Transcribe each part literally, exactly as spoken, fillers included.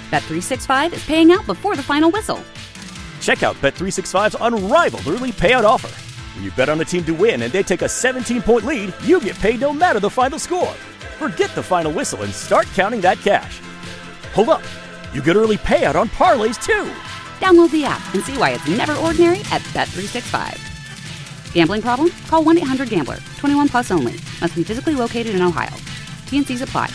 Bet three sixty-five is paying out before the final whistle. Check out Bet three sixty-five's unrivaled early payout offer. When you bet on a team to win and they take a seventeen-point lead, you get paid no matter the final score. Forget the final whistle and start counting that cash. Hold up. You get early payout on parlays, too. Download the app and see why it's never ordinary at Bet three sixty-five. Gambling problem? Call one eight hundred gambler. twenty-one plus only. Must be physically located in Ohio. T and C's apply.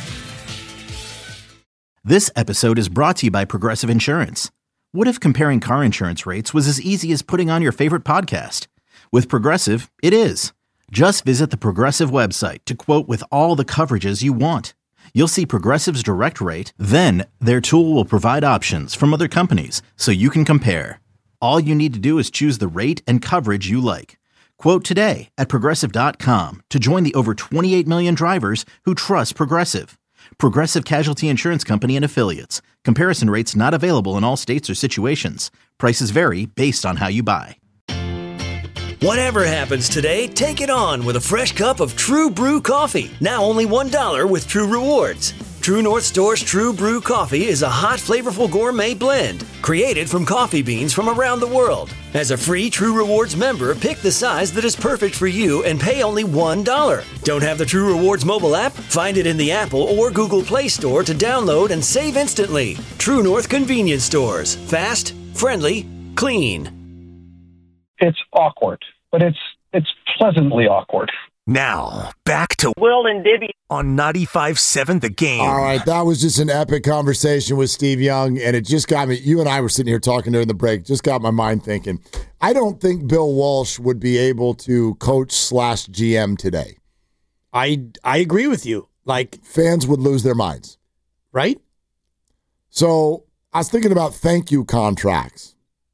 This episode is brought to you by Progressive Insurance. What if comparing car insurance rates was as easy as putting on your favorite podcast? With Progressive, it is. Just visit the Progressive website to quote with all the coverages you want. You'll see Progressive's direct rate, then their tool will provide options from other companies so you can compare. All you need to do is choose the rate and coverage you like. Quote today at Progressive dot com to join the over twenty-eight million drivers who trust Progressive. Progressive Casualty Insurance Company and Affiliates. Comparison rates not available in all states or situations. Prices vary based on how you buy. Whatever happens today, take it on with a fresh cup of True Brew coffee. Now only one dollar with True Rewards. True North Store's True Brew coffee is a hot, flavorful gourmet blend created from coffee beans from around the world. As a free True Rewards member, pick the size that is perfect for you and pay only one dollar. Don't have the True Rewards mobile app? Find it in the Apple or Google Play Store to download and save instantly. True North Convenience Stores. Fast, friendly, clean. It's awkward, but it's it's pleasantly awkward. Now, back to Will and Dibby on ninety-five point seven The Game. All right, that was just an epic conversation with Steve Young, and it just got me, you and I were sitting here talking during the break, just got my mind thinking. I don't think Bill Walsh would be able to coach slash G M today. I, I agree with you. Like, fans would lose their minds. Right? So, I was thinking about thank you contracts.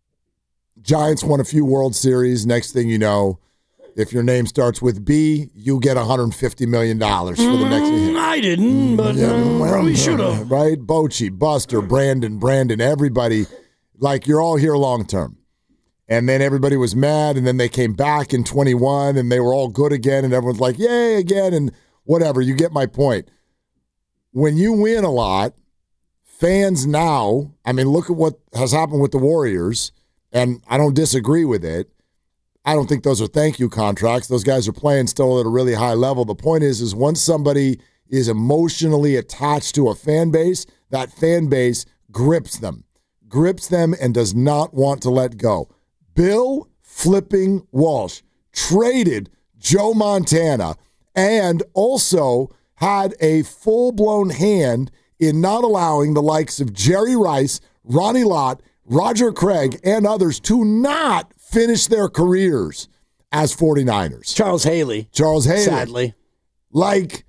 Giants won a few World Series. Next thing you know, if your name starts with B, you get one hundred fifty million dollars for the next year. I didn't, but yeah, uh, well, probably should have. Right? Bochy, Buster, Brandon, Brandon, everybody. Like, you're all here long term. And then everybody was mad, and then they came back in twenty-one, and they were all good again, and everyone's like, yay, again, and whatever. You get my point. When you win a lot, fans now, I mean, look at what has happened with the Warriors. And I don't disagree with it. I don't think those are thank you contracts. Those guys are playing still at a really high level. The point is, is once somebody is emotionally attached to a fan base, that fan base grips them, grips them and does not want to let go. Bill flipping Walsh traded Joe Montana and also had a full-blown hand in not allowing the likes of Jerry Rice, Ronnie Lott, Roger Craig, and others to not finish their careers as 49ers. Charles Haley. Charles Haley. Sadly. Like,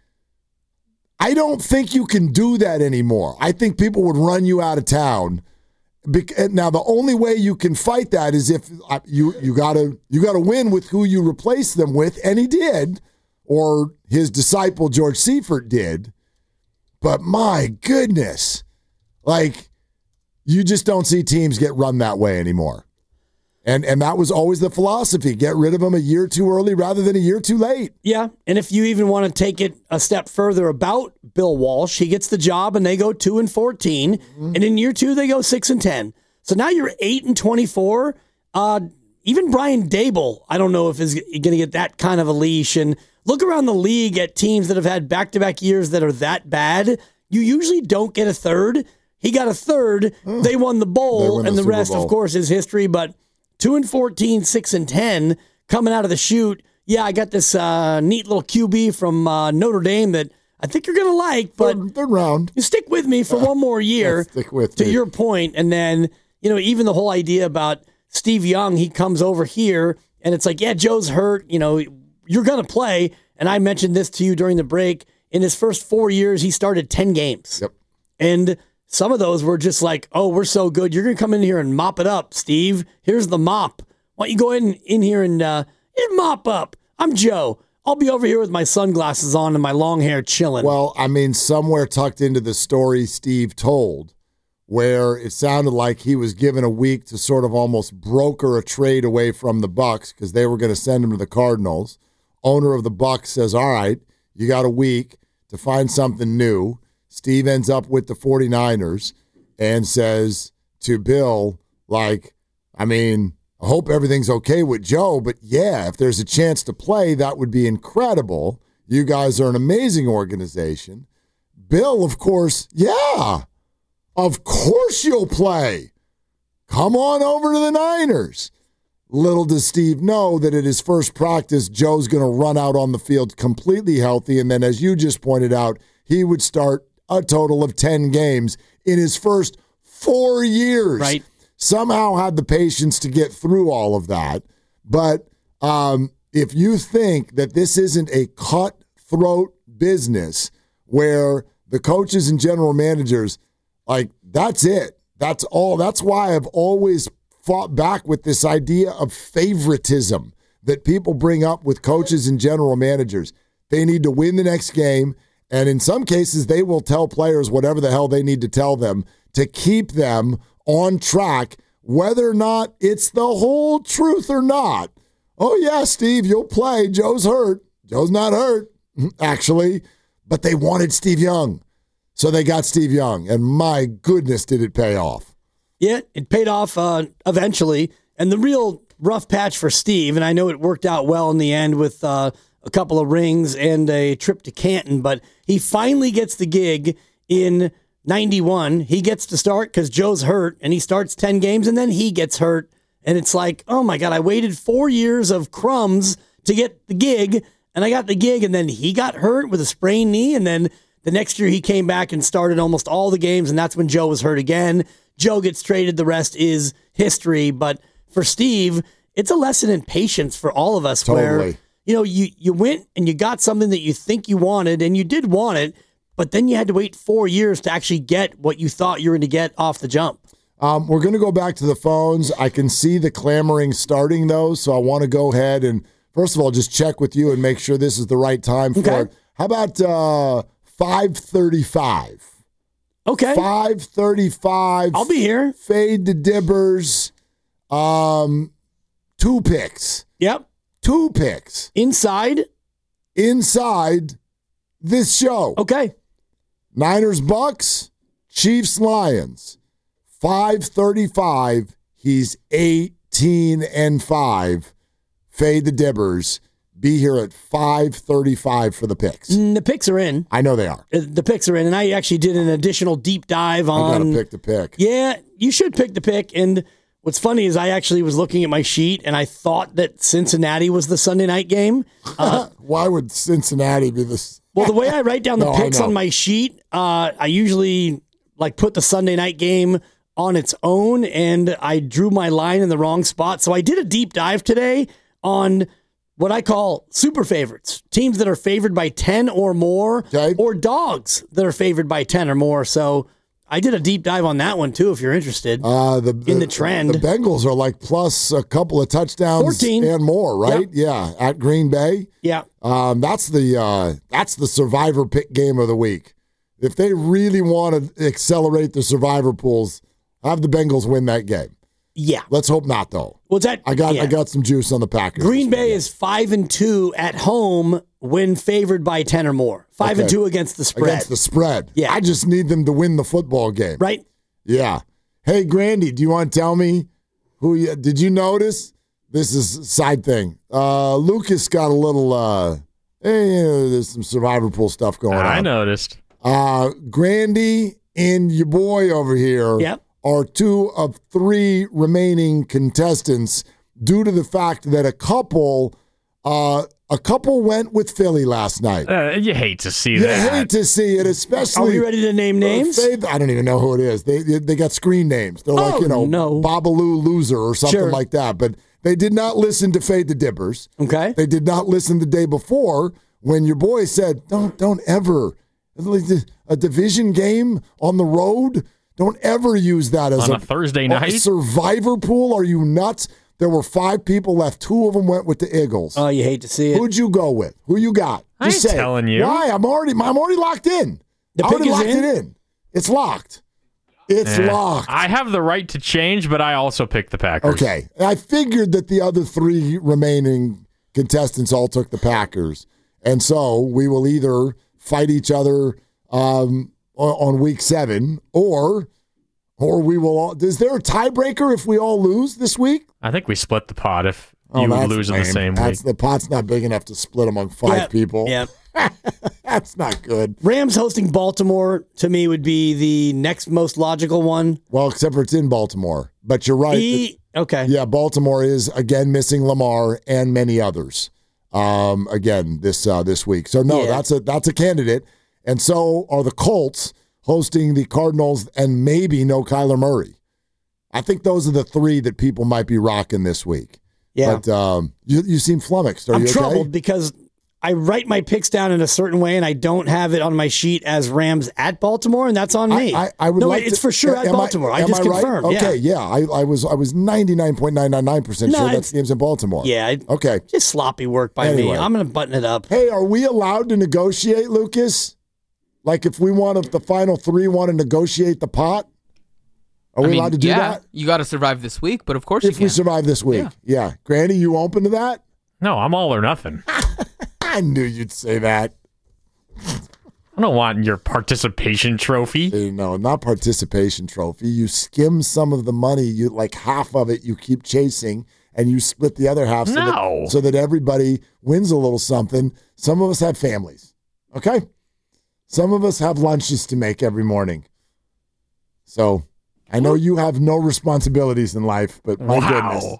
I don't think you can do that anymore. I think people would run you out of town. Now, the only way you can fight that is if you you gotta you gotta win with who you replace them with, and he did, or his disciple George Seifert did. But my goodness, like, you just don't see teams get run that way anymore. And and that was always the philosophy. Get rid of them a year too early rather than a year too late. Yeah, and if you even want to take it a step further about Bill Walsh, he gets the job and they go two and fourteen, mm-hmm. and in year two they go six and ten. So now you're eight and twenty-four. Uh, even Brian Dable, I don't know if is going to get that kind of a leash. And look around the league at teams that have had back-to-back years that are that bad. You usually don't get a third. He got a third. Mm. They won the bowl, won and the, the rest, Bowl. Of course, is history. But two and fourteen, six and ten, coming out of the chute. Yeah, I got this uh, neat little Q B from uh, Notre Dame that I think you're going to like. But third, third round. You stick with me for uh, one more year. Stick with to me. your point, and then you know even the whole idea about Steve Young. He comes over here, and it's like, yeah, Joe's hurt. You know, you're going to play. And I mentioned this to you during the break. In his first four years, he started ten games. Yep. And some of those were just like, oh, we're so good. You're going to come in here and mop it up, Steve. Here's the mop. Why don't you go in, in here and, uh, and mop up? I'm Joe. I'll be over here with my sunglasses on and my long hair chilling. Well, I mean, somewhere tucked into the story Steve told, where it sounded like he was given a week to sort of almost broker a trade away from the Bucs because they were going to send him to the Cardinals. Owner of the Bucs says, all right, you got a week to find something new. Steve ends up with the 49ers. and says to Bill, like, I mean, I hope everything's okay with Joe, but yeah, if there's a chance to play, that would be incredible. You guys are an amazing organization. Bill, of course, yeah, of course you'll play. Come on over to the Niners. Little does Steve know that at his first practice, Joe's going to run out on the field completely healthy, and then as you just pointed out, he would start a total of ten games in his first four years. Right. Somehow had the patience to get through all of that. But um, if you think that this isn't a cutthroat business where the coaches and general managers, like, that's it. That's all. That's why I've always fought back with this idea of favoritism that people bring up with coaches and general managers. They need to win the next game, and in some cases, they will tell players whatever the hell they need to tell them to keep them on track, whether or not it's the whole truth or not. Oh, yeah, Steve, you'll play. Joe's hurt. Joe's not hurt, actually, but they wanted Steve Young, so they got Steve Young, and my goodness, did it pay off. Yeah, it paid off uh, eventually. And the real rough patch for Steve, and I know it worked out well in the end with uh, a couple of rings and a trip to Canton, but he finally gets the gig in ninety-one. He gets to start because Joe's hurt, and he starts ten games, and then he gets hurt. And it's like, oh, my God, I waited four years of crumbs to get the gig, and I got the gig, and then he got hurt with a sprained knee, and then the next year he came back and started almost all the games, and that's when Joe was hurt again. Joe gets traded. The rest is history. But for Steve, it's a lesson in patience for all of us. Totally. Where, you know, you, you went and you got something that you think you wanted, and you did want it, but then you had to wait four years to actually get what you thought you were going to get off the jump. Um, we're going to go back to the phones. I can see the clamoring starting, though, so I want to go ahead and, first of all, just check with you and make sure this is the right time for Okay. it. How about uh, five thirty-five? Okay. five thirty-five. I'll be here. Fade to Dibbers. Um, two picks. Yep. Two picks. Inside. Inside this show. Okay. Niners Bucks, Chiefs Lions. five thirty-five. He's eighteen and five. Fade the Dibbers. Be here at five thirty-five for the picks. Mm, the picks are in. I know they are. Uh, The picks are in, and I actually did an additional deep dive on. I got to pick the pick. Yeah, you should pick the pick. And what's funny is I actually was looking at my sheet, and I thought that Cincinnati was the Sunday night game. Uh, Why would Cincinnati be this? well, the way I write down the No, I picks know. on my sheet, uh, I usually like put the Sunday night game on its own, and I drew my line in the wrong spot. So I did a deep dive today on what I call super favorites, teams that are favored by ten or more, Okay. or dogs that are favored by ten or more. So I did a deep dive on that one, too, if you're interested. Uh, the, In the trend. The Bengals are like plus a couple of touchdowns fourteen and more, right? Yeah, at Green Bay. yeah. Um, that's the uh, that's the survivor pick game of the week. If they really want to accelerate the survivor pools, have the Bengals win that game. Yeah. Let's hope not, though. What's that? I got yeah. I got some juice on the Packers. Green this Bay weekend. is five and two at home when favored by ten or more. Five and Okay. two against the spread. Against the spread. Yeah. I just need them to win the football game. Right? Yeah. Hey, Grandy, do you want to tell me who you, did you notice? This is a side thing. Uh, Lucas got a little, uh, hey, you know, there's some survivor pool stuff going on. I noticed. Uh, Grandy and your boy over here Yep. are two of three remaining contestants due to the fact that a couple, uh, a couple went with Philly last night. Uh, you hate to see You that. hate to see it, especially. Are we ready to name names? Faith, I don't even know who it is. They they got screen names. They're like, Oh, you know, no. Babalu Loser or something Sure. like that. But they did not listen to Fade the Dippers. Okay. They did not listen the day before when your boy said, don't don't ever, a division game on the road, don't ever use that as On a Thursday night? a survivor pool. Are you nuts? There were five people left. Two of them went with the Eagles. Oh, you hate to see it. Who'd you go with? Who you got? I ain't telling you. Why? I'm already I'm already locked in. The I pick already is locked in? it in. It's locked. It's Eh, locked. I have the right to change, but I also picked the Packers. Okay. I figured that the other three remaining contestants all took the Packers. And so we will either fight each other um, on, on week seven or Or we will all. Is there a tiebreaker if we all lose this week? I think we split the pot if Oh, you that's lose in the lame. same That's, week. the pot's not big enough to split among five Yeah, people. Yeah. That's not good. Rams hosting Baltimore, to me, would be the next most logical one. Well, except for it's in Baltimore. But you're right. E- okay. Yeah, Baltimore is, again, missing Lamar and many others, um, again, this uh, this week. So, no, Yeah. that's a that's a candidate. And so are the Colts hosting the Cardinals and maybe no Kyler Murray. I think those are the three that people might be rocking this week. Yeah. But um, you, you seem flummoxed. Are I'm you okay? troubled because I write my picks down in a certain way, and I don't have it on my sheet as Rams at Baltimore, and that's on me. I, I, I would no, like it's to, for sure at am Baltimore. I, am just I right? confirmed. Okay, yeah. I, I was I was ninety-nine point nine nine nine percent No, sure that it's- game's in Baltimore. Yeah. I- Okay. Just sloppy work by Anyway. me. I'm going to button it up. Hey, are we allowed to negotiate, Lucas? Like if we want, if the final three want to negotiate the pot, are we I mean, allowed to do yeah, that? You got to survive this week, but of course If you can. we survive this week, yeah. Granny, you open to that? No, I'm all or nothing. I knew you'd say that. I don't want your participation trophy. Uh, No, not participation trophy. You skim some of the money, you like half of it you keep chasing, and you split the other half so, No. that, so that everybody wins a little something. Some of us have families, okay? Some of us have lunches to make every morning. So I know you have no responsibilities in life, but my goodness. Wow.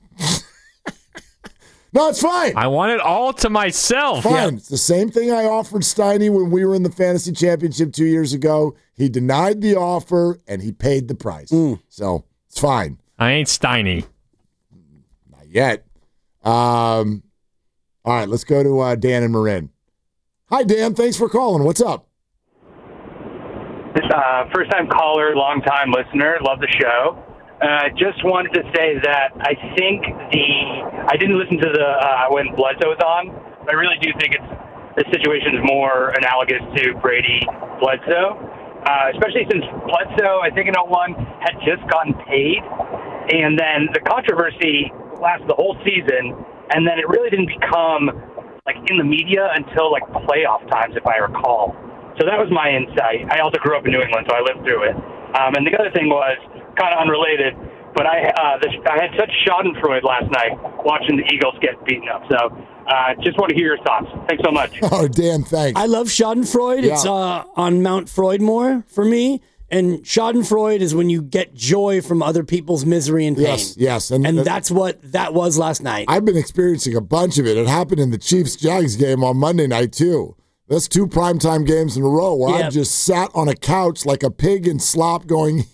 No, it's fine. I want it all to myself. Fine. It's the same thing I offered Steiny when we were in the fantasy championship two years ago. He denied the offer, and he paid the price. So it's fine. I ain't Steiny. Not yet. Um, all right, let's go to uh, Dan and Marin. Hi, Dan. Thanks for calling. What's up? Uh, first time caller, long time listener. Love the show. Uh, just wanted to say that I think the I didn't listen to the uh, when Bledsoe was on. But I really do think it's the situation is more analogous to Brady Bledsoe, uh, especially since Bledsoe I think in oh one had just gotten paid, and then the controversy lasted the whole season, and then it really didn't become like in the media until like playoff times, if I recall. So that was my insight. I also grew up in New England, so I lived through it. Um, and the other thing was kind of unrelated, but I uh, this, I had such Schadenfreude last night watching the Eagles get beaten up. So uh, just want to hear your thoughts. Thanks so much. Oh, Dan, thanks. I love Schadenfreude. Yeah. It's uh, on Mount Freudmore for me. And Schadenfreude is when you get joy from other people's misery and pain. Yes, yes. And, And that's what that was last night. I've been experiencing a bunch of it. It happened in the Chiefs-Jags game on Monday night, too. That's two primetime games in a row where Yeah. I've just sat on a couch like a pig in slop going,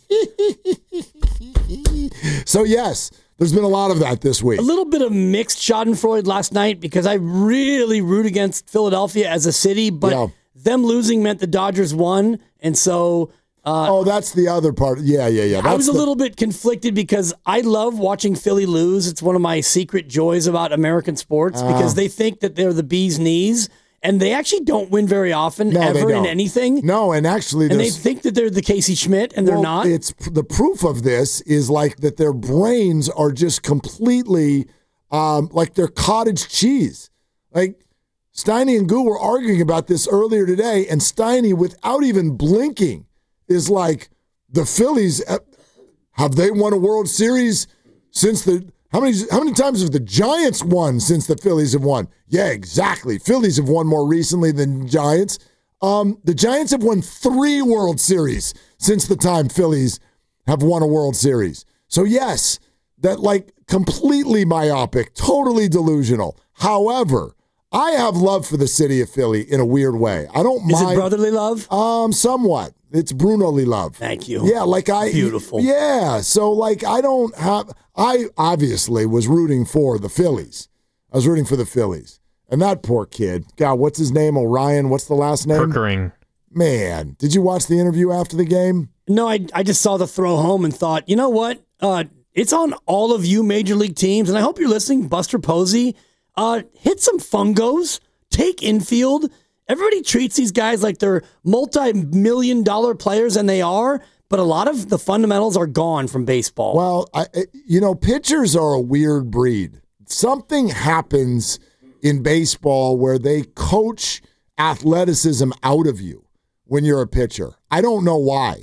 so yes, there's been a lot of that this week. A little bit of mixed Schadenfreude last night because I really root against Philadelphia as a city, but Yeah. them losing meant the Dodgers won. And so uh, oh, that's the other part. Yeah, yeah, yeah. I That's was a the- little bit conflicted because I love watching Philly lose. It's one of my secret joys about American sports Ah. because they think that they're the bee's knees. And they actually don't win very often, No, they ever in don't. anything. No, and actually, And they there's- think that they're the Casey Schmidt, and they're well, not. It's the proof of this is like that their brains are just completely um, like they're cottage cheese. Like Steiny and Goo were arguing about this earlier today, and Steiny, without even blinking, is like the Phillies. uh, Have they won a World Series since the? How many how many times have the Giants won since the Phillies have won? Yeah, exactly. Phillies have won more recently than Giants. Um, the Giants have won three World Series since the time Phillies have won a World Series. So yes, that like completely myopic, totally delusional. However, I have love for the city of Philly in a weird way. I don't Is mind. it brotherly love? Um, somewhat. It's Bruno-ly love. Thank you. Yeah, like I Beautiful. Yeah, so like I don't have. I obviously was rooting for the Phillies. I was rooting for the Phillies, and that poor kid. God, what's his name? Orion. What's the last name? Perkering. Man, did you watch the interview after the game? No, I, I just saw the throw home and thought, you know what? Uh, it's on all of you major league teams, and I hope you're listening. Buster Posey, uh, hit some fungos, take infield. Everybody treats these guys like they're multi-million dollar players, and they are, but a lot of the fundamentals are gone from baseball. Well, I, you know, pitchers are a weird breed. Something happens in baseball where they coach athleticism out of you when you're a pitcher. I don't know why.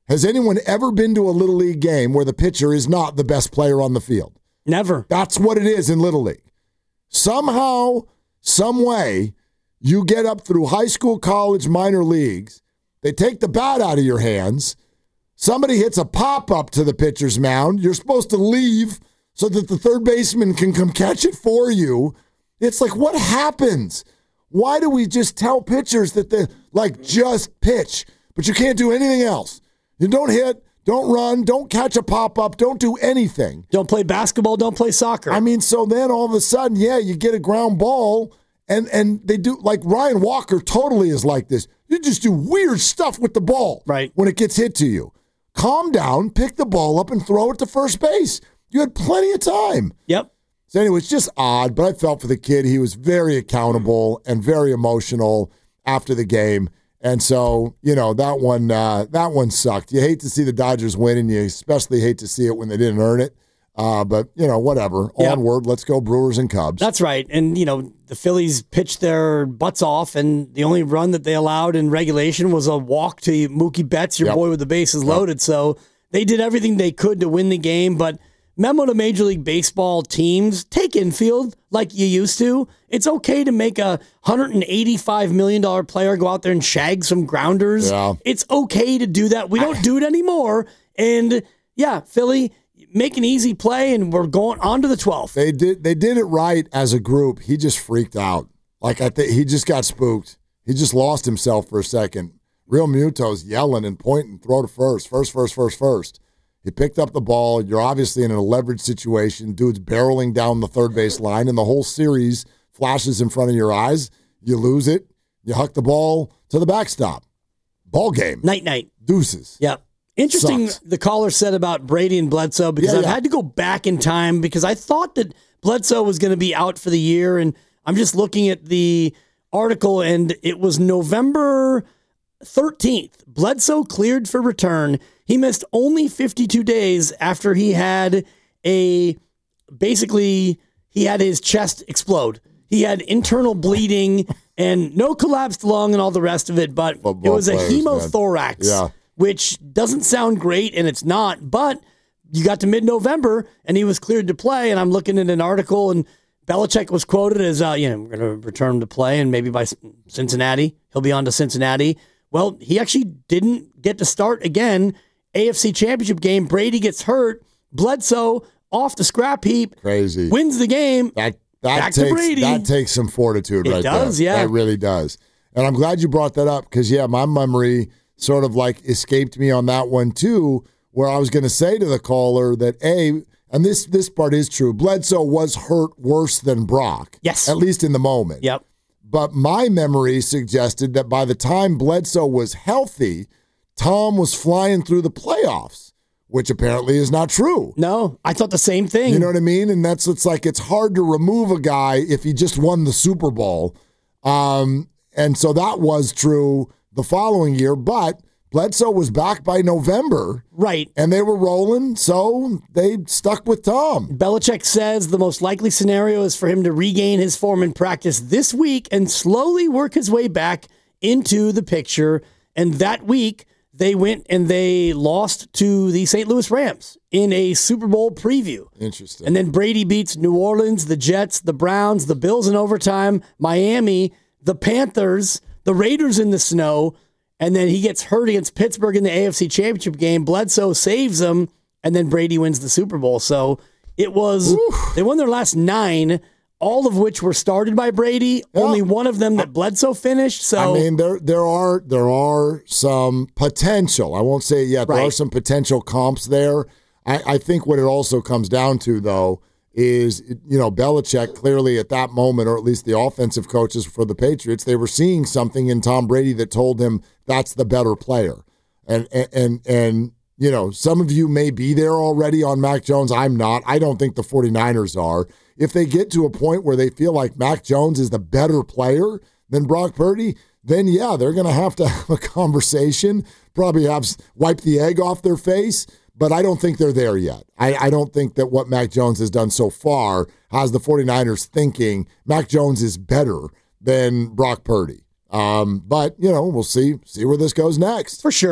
Has anyone ever been to a Little League game where the pitcher is not the best player on the field? Never. That's what it is in Little League. Somehow, some way, you get up through high school, college, minor leagues. They take the bat out of your hands. Somebody hits a pop-up to the pitcher's mound. You're supposed to leave so that the third baseman can come catch it for you. It's like, what happens? Why do we just tell pitchers that they like just pitch, but you can't do anything else? You don't hit, don't run, don't catch a pop-up, don't do anything. Don't play basketball, don't play soccer. I mean, so then all of a sudden, yeah, you get a ground ball, and and they do, like Ryan Walker totally is like this. You just do weird stuff with the ball right when it gets hit to you. Calm down, pick the ball up, and throw it to first base. You had plenty of time. Yep. So anyway, it's just odd, but I felt for the kid. He was very accountable and very emotional after the game. And so, you know, that one uh, that one sucked. You hate to see the Dodgers win, and you especially hate to see it when they didn't earn it. Uh, but, you know, whatever. Yep. Onward. Let's go Brewers and Cubs. That's right. And, you know, the Phillies pitched their butts off, and the only run that they allowed in regulation was a walk to Mookie Betts, your yep. boy with the bases yep. loaded. So they did everything they could to win the game. But memo to Major League Baseball teams, take infield like you used to. It's okay to make a one hundred eighty-five million dollars player go out there and shag some grounders. Yeah. It's okay to do that. We don't do it anymore. And, yeah, Philly, make an easy play, and we're going on to the twelfth. They did They did it right as a group. He just freaked out. Like, I think he just got spooked. He just lost himself for a second. Real Muto's yelling and pointing, throw to first, first, first, first, first. He picked up the ball. You're obviously in a leverage situation. Dude's barreling down the third base line, and the whole series flashes in front of your eyes. You lose it. You huck the ball to the backstop. Ball game. Night, night. Deuces. Yep. Interesting, Sucks. The caller said about Brady and Bledsoe, because Yeah, I've yeah. had to go back in time because I thought that Bledsoe was going to be out for the year, and I'm just looking at the article, and it was November thirteenth. Bledsoe cleared for return. He missed only fifty-two days after he had a, basically, he had his chest explode. He had internal bleeding and no collapsed lung and all the rest of it, but Football it was a players, hemothorax. man. Yeah. Which doesn't sound great, and it's not, but you got to mid-November, and he was cleared to play, and I'm looking at an article, and Belichick was quoted as, uh, you know, we're going to return him to play, and maybe by Cincinnati, he'll be on to Cincinnati. Well, he actually didn't get to start again. A F C Championship game, Brady gets hurt, Bledsoe off the scrap heap, Crazy. wins the game. That that Back to takes Brady. that takes some fortitude It right does, there. yeah. That really does. And I'm glad you brought that up because, yeah, my memory sort of like escaped me on that one too, where I was going to say to the caller that, A, and this this part is true, Bledsoe was hurt worse than Brock. Yes. At least in the moment. Yep. But my memory suggested that by the time Bledsoe was healthy, Tom was flying through the playoffs, which apparently is not true. No, I thought the same thing. You know what I mean? And that's, it's like, it's hard to remove a guy if he just won the Super Bowl. Um, and so that was true the following year, but Bledsoe was back by November. Right. And they were rolling, so they stuck with Tom. Belichick says the most likely scenario is for him to regain his form in practice this week and slowly work his way back into the picture. And that week, they went and they lost to the Saint Louis Rams in a Super Bowl preview. Interesting. And then Brady beats New Orleans, the Jets, the Browns, the Bills in overtime, Miami, the Panthers, the Raiders in the snow, and then he gets hurt against Pittsburgh in the A F C Championship game. Bledsoe saves them, and then Brady wins the Super Bowl. So it was, Oof. They won their last nine, all of which were started by Brady. Yeah. Only one of them that Bledsoe finished. So I mean, there there are there are some potential. I won't say it yet. There Right. are some potential comps there. I, I think what it also comes down to, though, is, you know, Belichick clearly at that moment, or at least the offensive coaches for the Patriots, they were seeing something in Tom Brady that told him that's the better player. And, and, and, and you know, some of you may be there already on Mac Jones. I'm not. I don't think the 49ers are. If they get to a point where they feel like Mac Jones is the better player than Brock Purdy, then, yeah, they're going to have to have a conversation, probably have wipe the egg off their face. But I don't think they're there yet. I, I don't think that what Mac Jones has done so far has the 49ers thinking Mac Jones is better than Brock Purdy. Um, but, you know, we'll see see where this goes next. For sure. And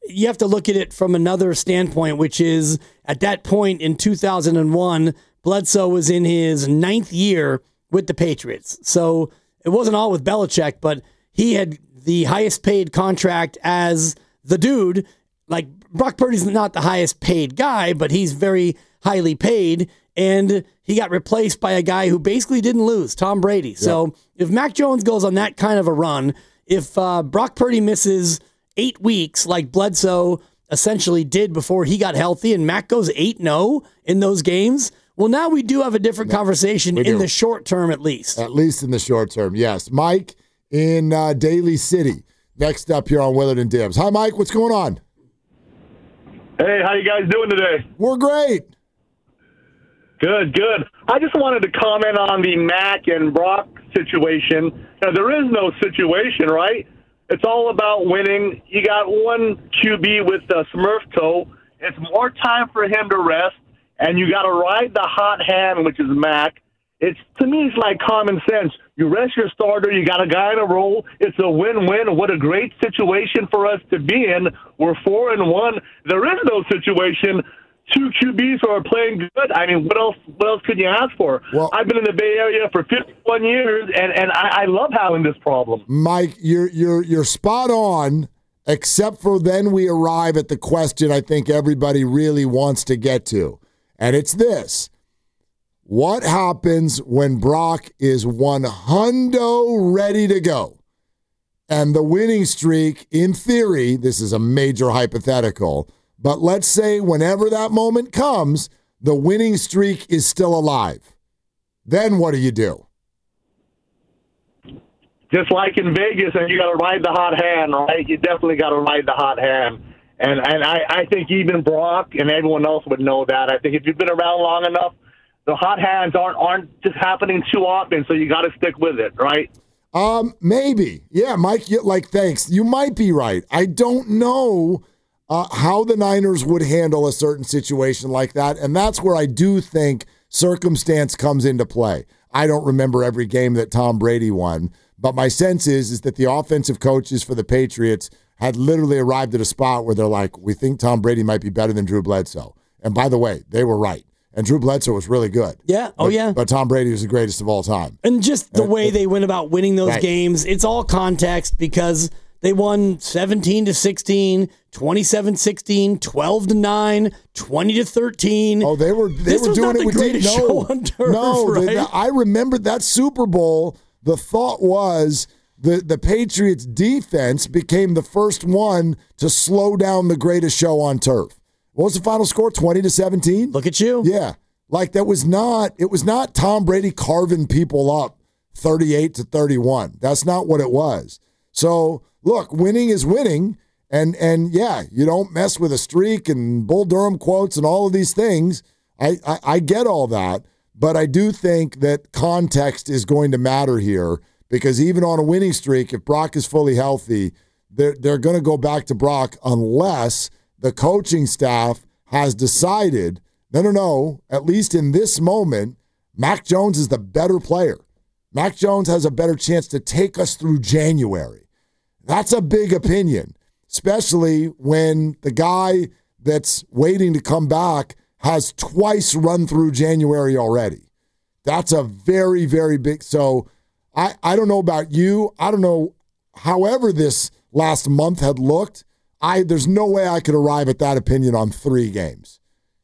you have to look at it from another standpoint, which is at that point in two thousand one, Bledsoe was in his ninth year with the Patriots. So it wasn't all with Belichick, but he had the highest paid contract as the dude. Like, Brock Purdy's not the highest paid guy, but he's very highly paid. And he got replaced by a guy who basically didn't lose, Tom Brady. Yep. So if Mac Jones goes on that kind of a run, if uh, Brock Purdy misses eight weeks like Bledsoe essentially did before he got healthy, and Mac goes eight and oh in those games, well, now we do have a different conversation in the short term, at least. At least in the short term, yes. Mike in uh, Daly City, next up here on Willard and Dibs. Hi, Mike. What's going on? Hey, how you guys doing today? We're great. Good, good. I just wanted to comment on the Mac and Brock situation. Now, there is no situation, right? It's all about winning. You got one Q B with the Smurf toe. It's more time for him to rest, and you got to ride the hot hand, which is Mac. It's to me, it's like common sense. You rest your starter. You got a guy in a roll. It's a win-win. What a great situation for us to be in. We're four and one. There is no situation. Two Q Bs who are playing good. I mean, what else? What else could you ask for? Well, I've been in the Bay Area for fifty-one years, and, and I, I love having this problem. Mike, you're you're you're spot on. Except for then we arrive at the question I think everybody really wants to get to, and it's this: what happens when Brock is one hundo ready to go, and the winning streak? In theory, this is a major hypothetical. But let's say whenever that moment comes, the winning streak is still alive. Then what do you do? Just like in Vegas, and you got to ride the hot hand, right? You definitely got to ride the hot hand. And and I, I think even Brock and everyone else would know that. I think if you've been around long enough, the hot hands aren't aren't just happening too often, so you got to stick with it, right? Um, maybe. Yeah, Mike, you, like, thanks. You might be right. I don't know Uh, how the Niners would handle a certain situation like that. And that's where I do think circumstance comes into play. I don't remember every game that Tom Brady won, but my sense is, is that the offensive coaches for the Patriots had literally arrived at a spot where they're like, we think Tom Brady might be better than Drew Bledsoe. And by the way, they were right. And Drew Bledsoe was really good. Yeah. Oh, but, yeah. But Tom Brady was the greatest of all time. And just the and, way they went about winning those right. games, it's all context because they won seventeen to sixteen, twenty-seven sixteen, twelve to nine, twenty to thirteen. Oh, they were they this were was doing not it the with greatest no, show on turf, no. right? The, the, I remember that Super Bowl. The thought was the the Patriots defense became the first one to slow down the greatest show on turf. What was the final score? twenty to seventeen. Look at you. Yeah, like that was not. It was not Tom Brady carving people up thirty-eight to thirty-one. That's not what it was. So. Look, winning is winning, and and yeah, you don't mess with a streak and Bull Durham quotes and all of these things. I, I, I get all that, but I do think that context is going to matter here because even on a winning streak, if Brock is fully healthy, they're, they're going to go back to Brock unless the coaching staff has decided, no, no, no, at least in this moment, Mac Jones is the better player. Mac Jones has a better chance to take us through January. That's a big opinion, especially when the guy that's waiting to come back has twice run through January already. That's a very, very big. So I, I don't know about you. I don't know. However this last month had looked, I there's no way I could arrive at that opinion on three games.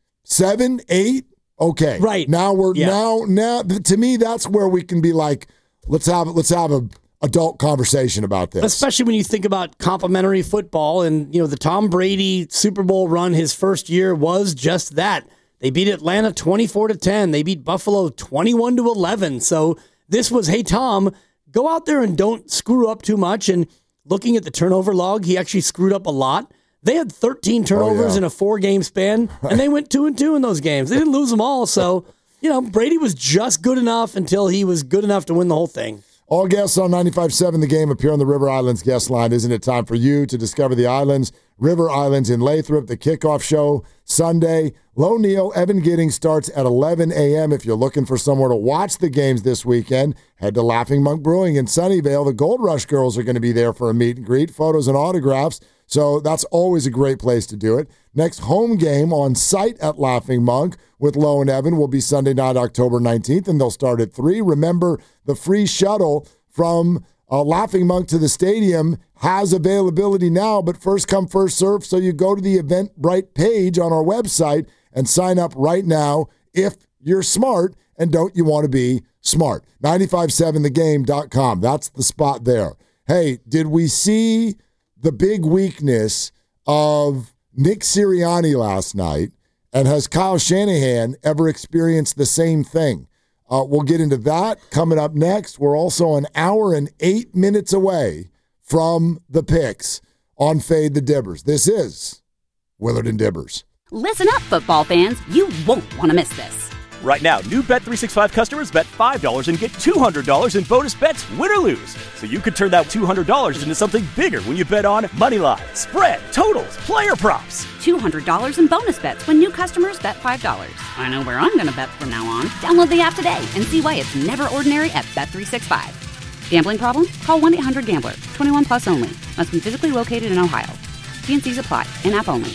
Seven, eight, okay. Right. Now we're yeah. now now to me that's where we can be like, let's have let's have a adult conversation about this. Especially when you think about complimentary football and, you know, the Tom Brady Super Bowl run his first year was just that. They beat Atlanta twenty-four to ten. They beat Buffalo twenty-one to eleven. So this was, hey, Tom, go out there and don't screw up too much. And looking at the turnover log, he actually screwed up a lot. They had thirteen turnovers oh, yeah. in a four-game span, and they went two and two in those games. They didn't lose them all. So, you know, Brady was just good enough until he was good enough to win the whole thing. All guests on ninety-five point seven The Game appear on the River Islands guest line. Isn't it time for you to discover the islands? River Islands in Lathrop, the kickoff show Sunday. Low Neo, Evan Giddings starts at eleven a.m. If you're looking for somewhere to watch the games this weekend, head to Laughing Monk Brewing in Sunnyvale. The Gold Rush girls are going to be there for a meet and greet, photos and autographs. So that's always a great place to do it. Next home game on site at Laughing Monk with Lowe and Evan will be Sunday night, October nineteenth, and they'll start at three. Remember, the free shuttle from uh, Laughing Monk to the stadium has availability now, but first come, first serve. So you go to the Eventbrite page on our website and sign up right now if you're smart and don't you want to be smart. nine five seven the game dot com. That's the spot there. Hey, did we see the big weakness of Nick Sirianni last night? And has Kyle Shanahan ever experienced the same thing? Uh, we'll get into that coming up next. We're also an hour and eight minutes away from the picks on Fade the Dibbers. This is Willard and Dibbers. Listen up, football fans. You won't want to miss this. Right now, new Bet three sixty-five customers bet five dollars and get two hundred dollars in bonus bets, win or lose. So you could turn that two hundred dollars into something bigger when you bet on money line, spread, totals, player props. two hundred dollars in bonus bets when new customers bet five dollars. I know where I'm going to bet from now on. Download the app today and see why it's never ordinary at Bet three sixty-five. Gambling problem? Call one eight hundred gambler. twenty-one plus only. Must be physically located in Ohio. T N Cs apply. In-app only.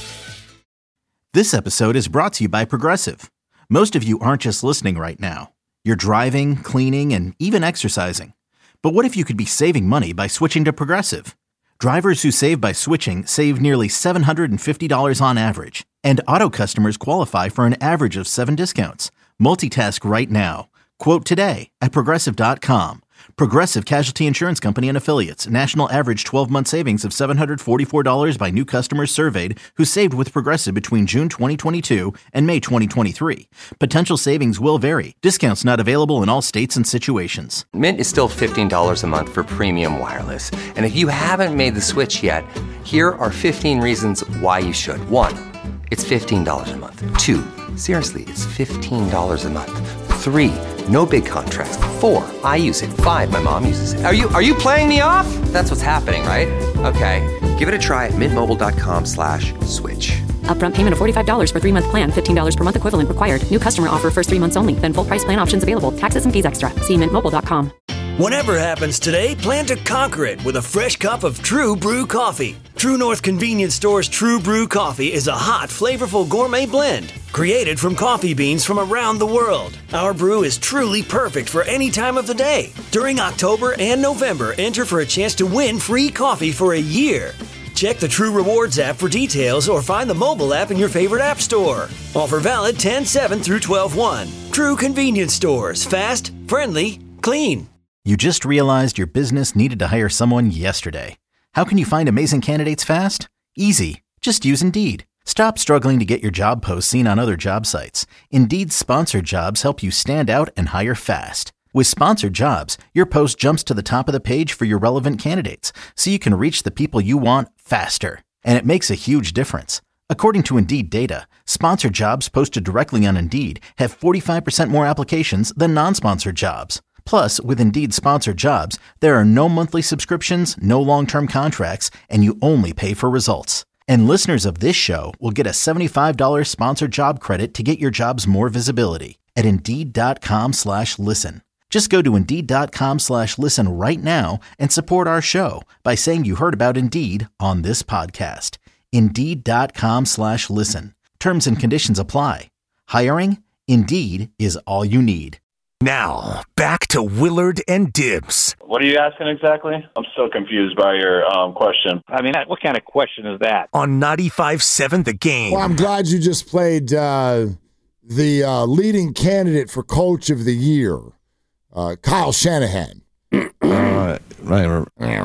This episode is brought to you by Progressive. Most of you aren't just listening right now. You're driving, cleaning, and even exercising. But what if you could be saving money by switching to Progressive? Drivers who save by switching save nearly seven hundred fifty dollars on average. And auto customers qualify for an average of seven discounts. Multitask right now. Quote today at Progressive dot com. Progressive Casualty Insurance Company and Affiliates. National average twelve-month savings of seven hundred forty-four dollars by new customers surveyed who saved with Progressive between June twenty twenty-two and May twenty twenty-three. Potential savings will vary. Discounts not available in all states and situations. Mint is still fifteen dollars a month for premium wireless. And if you haven't made the switch yet, here are fifteen reasons why you should. One, it's fifteen dollars a month. Two, seriously, it's fifteen dollars a month. Three, no big contracts. Four, I use it. Five, my mom uses it. Are you are you playing me off? That's what's happening, right? Okay, give it a try at mintmobile.com slash switch. Upfront payment of forty-five dollars for three-month plan, fifteen dollars per month equivalent required. New customer offer first three months only. Then full price plan options available. Taxes and fees extra. See mint mobile dot com. Whatever happens today, plan to conquer it with a fresh cup of True Brew coffee. True North Convenience Store's True Brew coffee is a hot, flavorful gourmet blend created from coffee beans from around the world. Our brew is truly perfect for any time of the day. During October and November, enter for a chance to win free coffee for a year. Check the True Rewards app for details or find the mobile app in your favorite app store. Offer valid ten seven through twelve one. True Convenience Stores. Fast, friendly, clean. You just realized your business needed to hire someone yesterday. How can you find amazing candidates fast? Easy. Just use Indeed. Stop struggling to get your job posts seen on other job sites. Indeed's sponsored jobs help you stand out and hire fast. With sponsored jobs, your post jumps to the top of the page for your relevant candidates, so you can reach the people you want faster. And it makes a huge difference. According to Indeed data, sponsored jobs posted directly on Indeed have forty-five percent more applications than non-sponsored jobs. Plus, with Indeed sponsored jobs, there are no monthly subscriptions, no long-term contracts, and you only pay for results. And listeners of this show will get a seventy-five dollars sponsored job credit to get your jobs more visibility at Indeed.com slash listen. Just go to Indeed.com slash listen right now and support our show by saying you heard about Indeed on this podcast. Indeed.com slash listen. Terms and conditions apply. Hiring? Indeed is all you need. Now, back to Willard and Dibbs. What are you asking exactly? I'm still confused by your um, question. I mean, what kind of question is that? On ninety-five seven The Game. Well, I'm glad you just played uh, the uh, leading candidate for Coach of the Year, uh, Kyle Shanahan. All right. Right.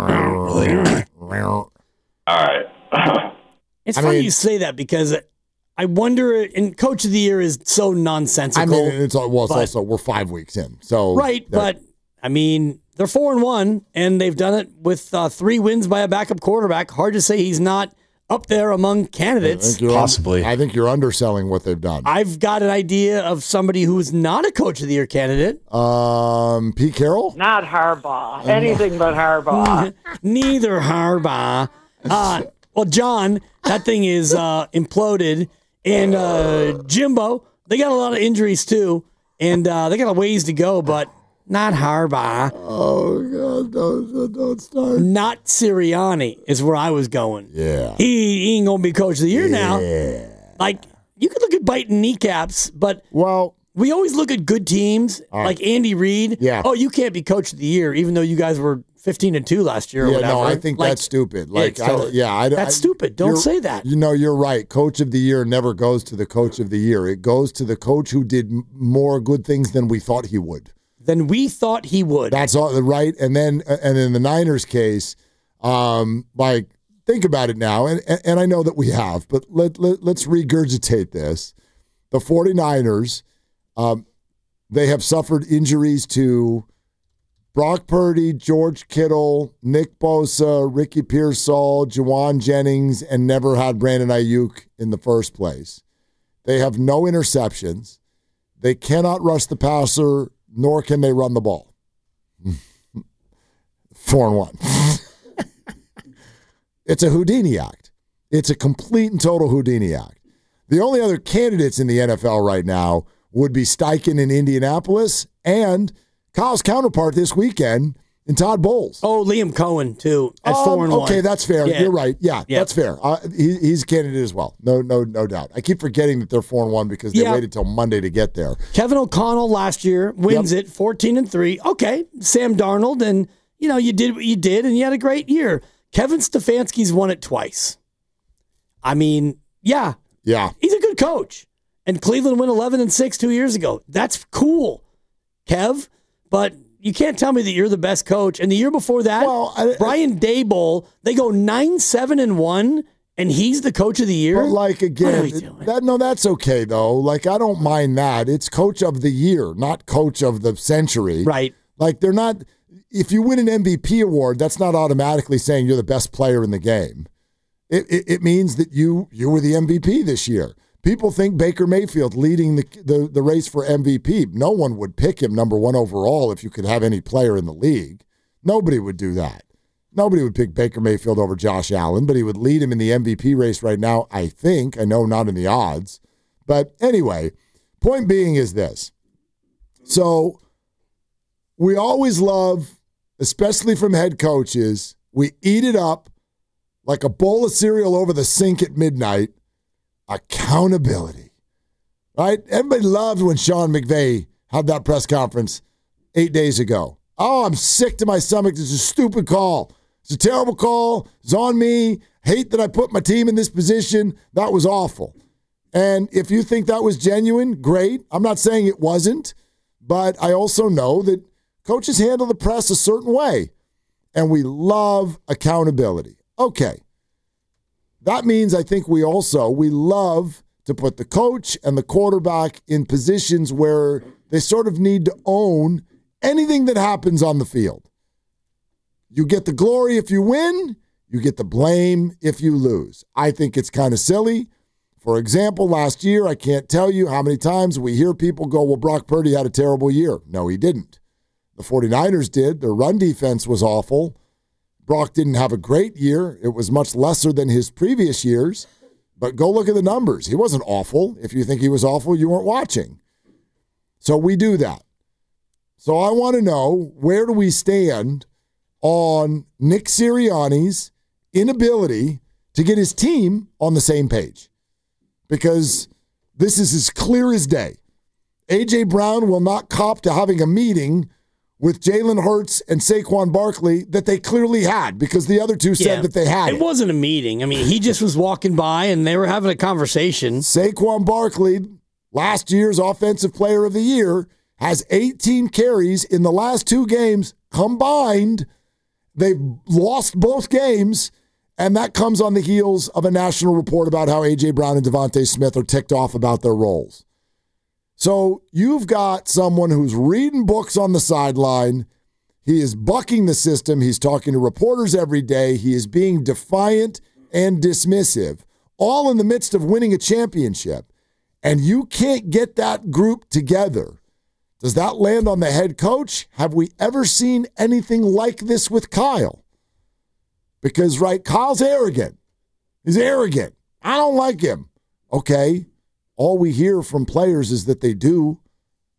All right. It's I funny mean- you say that because I wonder, and Coach of the Year is so nonsensical. I mean, it's, well, it's but- also, we're five weeks in. So Right, that- but I mean, they're four and one, and they've done it with uh, three wins by a backup quarterback. Hard to say he's not up there among I candidates. think you're un- I think you're underselling what they've done. I've got an idea of somebody who's not a Coach of the Year candidate. Um, Pete Carroll? Not Harbaugh. Anything but Harbaugh. Neither Harbaugh. Uh, well, John, that thing is uh, imploded. And uh, Jimbo, they got a lot of injuries too. And uh, they got a ways to go, but Not Harbaugh. Oh, God, don't, don't start. Not Sirianni is where I was going. Yeah. He, he ain't going to be coach of the year yeah. now. Like, you could look at biting kneecaps, but well, we always look at good teams, right. like Andy Reid. Yeah. Oh, you can't be coach of the year, even though you guys were fifteen and two last year or yeah, whatever. no, I think like, that's stupid. Like, I, yeah, I, That's I, stupid. Don't say that. You know, you're right. Coach of the year never goes to the coach of the year. It goes to the coach who did m- more good things than we thought he would. Than we thought he would. That's all right. And then, and in the Niners case, um, like, think about it now. And, and I know that we have, but let, let, let's regurgitate this. The 49ers, um, they have suffered injuries to Brock Purdy, George Kittle, Nick Bosa, Ricky Pearsall, Juwan Jennings, and never had Brandon Ayuk in the first place. They have no interceptions. They cannot rush the passer, nor can they run the ball. Four and one. It's a Houdini act. It's a complete and total Houdini act. The only other candidates in the N F L right now would be Steichen in Indianapolis and Kyle's counterpart this weekend in Todd Bowles. Oh, Liam Cohen, too, at um, four and one. Okay, that's fair. Yeah. You're right. Yeah, Yeah. that's fair. Uh, he, he's a candidate as well. No, no, no doubt. I keep forgetting that they're four and one because they Yeah. waited till Monday to get there. Kevin O'Connell last year wins Yep. it, fourteen and three. Okay, Sam Darnold, and you know you did what you did, and you had a great year. Kevin Stefanski's won it twice. I mean, yeah, Yeah. he's a good coach. And Cleveland went eleven and six two years ago. That's cool, Kev. But you can't tell me that you're the best coach. And the year before that, Well, I- Brian Daboll, they go nine seven and one, and he's the coach of the year. But like What are again, we doing? that no, that's okay though. Like I don't mind that. It's coach of the year, not coach of the century. Right. Like they're not. If you win an M V P award, that's not automatically saying you're the best player in the game. It it, it means that you you were the M V P this year. People think Baker Mayfield leading the, the the race for M V P. No one would pick him number one overall if you could have any player in the league. Nobody would do that. Nobody would pick Baker Mayfield over Josh Allen, but he would lead him in the M V P race right now, I think. I know not in the odds. But anyway, point being is this. So we always love, especially from head coaches, we eat it up like a bowl of cereal over the sink at midnight. Accountability, right? Everybody loved when Sean McVay had that press conference eight days ago. Oh, I'm sick to my stomach. This is a stupid call. It's a terrible call. It's on me. Hate that I put my team in this position. That was awful. And if you think that was genuine, great. I'm not saying it wasn't, but I also know that coaches handle the press a certain way, and we love accountability. Okay. That means I think we also, we love to put the coach and the quarterback in positions where they sort of need to own anything that happens on the field. You get the glory if you win, you get the blame if you lose. I think it's kind of silly. For example, last year, I can't tell you how many times we hear people go, well, Brock Purdy had a terrible year. No, he didn't. The 49ers did. Their run defense was awful. Brock didn't have a great year. It was much lesser than his previous years. But go look at the numbers. He wasn't awful. If you think he was awful, you weren't watching. So we do that. So I want to know, where do we stand on Nick Sirianni's inability to get his team on the same page? Because this is as clear as day. A J. Brown will not cop to having a meeting with Jalen Hurts and Saquon Barkley that they clearly had, because the other two said Yeah. that they had it. It wasn't a meeting. I mean, he just was walking by and they were having a conversation. Saquon Barkley, last year's Offensive Player of the Year, has eighteen carries in the last two games combined. They've lost both games, and that comes on the heels of a national report about how A J. Brown and Devontae Smith are ticked off about their roles. So you've got someone who's reading books on the sideline. He is bucking the system. He's talking to reporters every day. He is being defiant and dismissive, all in the midst of winning a championship. And you can't get that group together. Does that land on the head coach? Have we ever seen anything like this with Kyle? Because, right, Kyle's arrogant. He's arrogant. I don't like him. Okay. All we hear from players is that they do.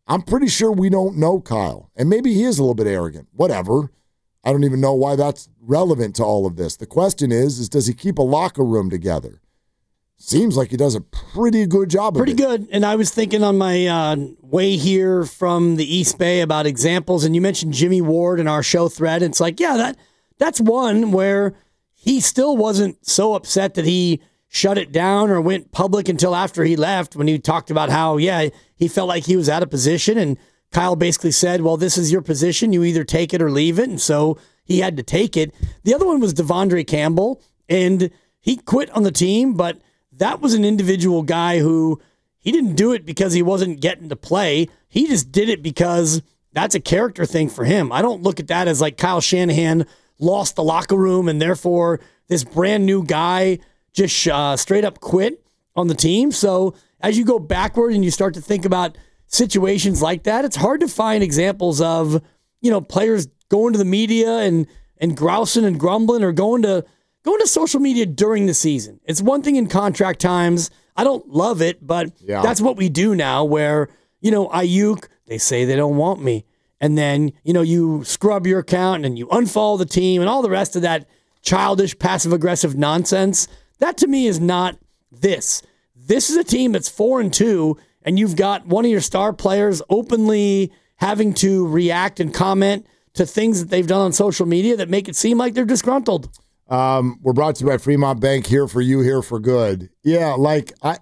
I'm pretty sure we don't know Kyle. And maybe he is a little bit arrogant. Whatever. I don't even know why that's relevant to all of this. The question is, is does he keep a locker room together? Seems like he does a pretty good job of Pretty it. good. And I was thinking on my uh, way here from the East Bay about examples, and you mentioned Jimmy Ward in our show thread. And it's like, yeah, that that's one where he still wasn't so upset that he shut it down or went public until after he left, when he talked about how, yeah, he felt like he was out of position. And Kyle basically said, well, this is your position. You either take it or leave it. And so he had to take it. The other one was Devondre Campbell, and he quit on the team, but that was an individual guy who he didn't do it because he wasn't getting to play. He just did it because that's a character thing for him. I don't look at that as like Kyle Shanahan lost the locker room and therefore this brand new guy just uh, straight up quit on the team. So as you go backward and you start to think about situations like that, it's hard to find examples of, you know, players going to the media and and grousing and grumbling, or going to going to social media during the season. It's one thing in contract times. I don't love it, but Yeah. that's what we do now, where, you know, Ayuk, they say they don't want me. And then, you know, you scrub your account and you unfollow the team and all the rest of that childish, passive-aggressive nonsense. That to me is not this. This is a team that's four and two, and you've got one of your star players openly having to react and comment to things that they've done on social media that make it seem like they're disgruntled. Um, we're brought to you by Fremont Bank, here for you, here for good. Yeah, like I,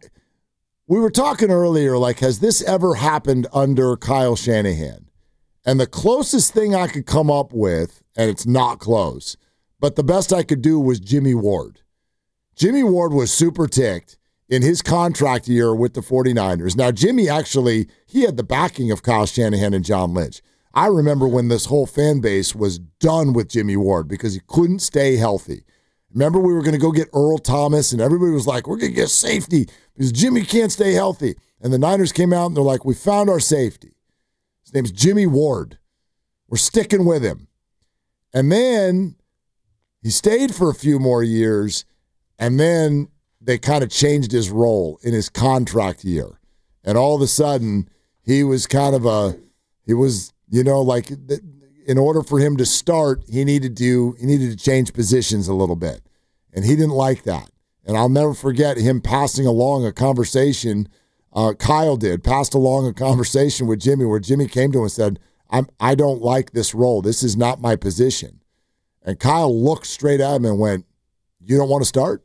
we were talking earlier, like, has this ever happened under Kyle Shanahan? And the closest thing I could come up with, and it's not close, but the best I could do was Jimmy Ward. Jimmy Ward was super ticked in his contract year with the 49ers. Now, Jimmy actually, he had the backing of Kyle Shanahan and John Lynch. I remember when this whole fan base was done with Jimmy Ward because he couldn't stay healthy. Remember, we were going to go get Earl Thomas, and everybody was like, we're going to get safety because Jimmy can't stay healthy. And the Niners came out, and they're like, we found our safety. His name's Jimmy Ward. We're sticking with him. And then he stayed for a few more years, and then they kind of changed his role in his contract year. And all of a sudden, he was kind of a, he was, you know, like, in order for him to start, he needed to, he needed to change positions a little bit. And he didn't like that. And I'll never forget him passing along a conversation, uh, Kyle did, passed along a conversation with Jimmy where Jimmy came to him and said, I'm, I don't like this role. This is not my position. And Kyle looked straight at him and went, you don't want to start?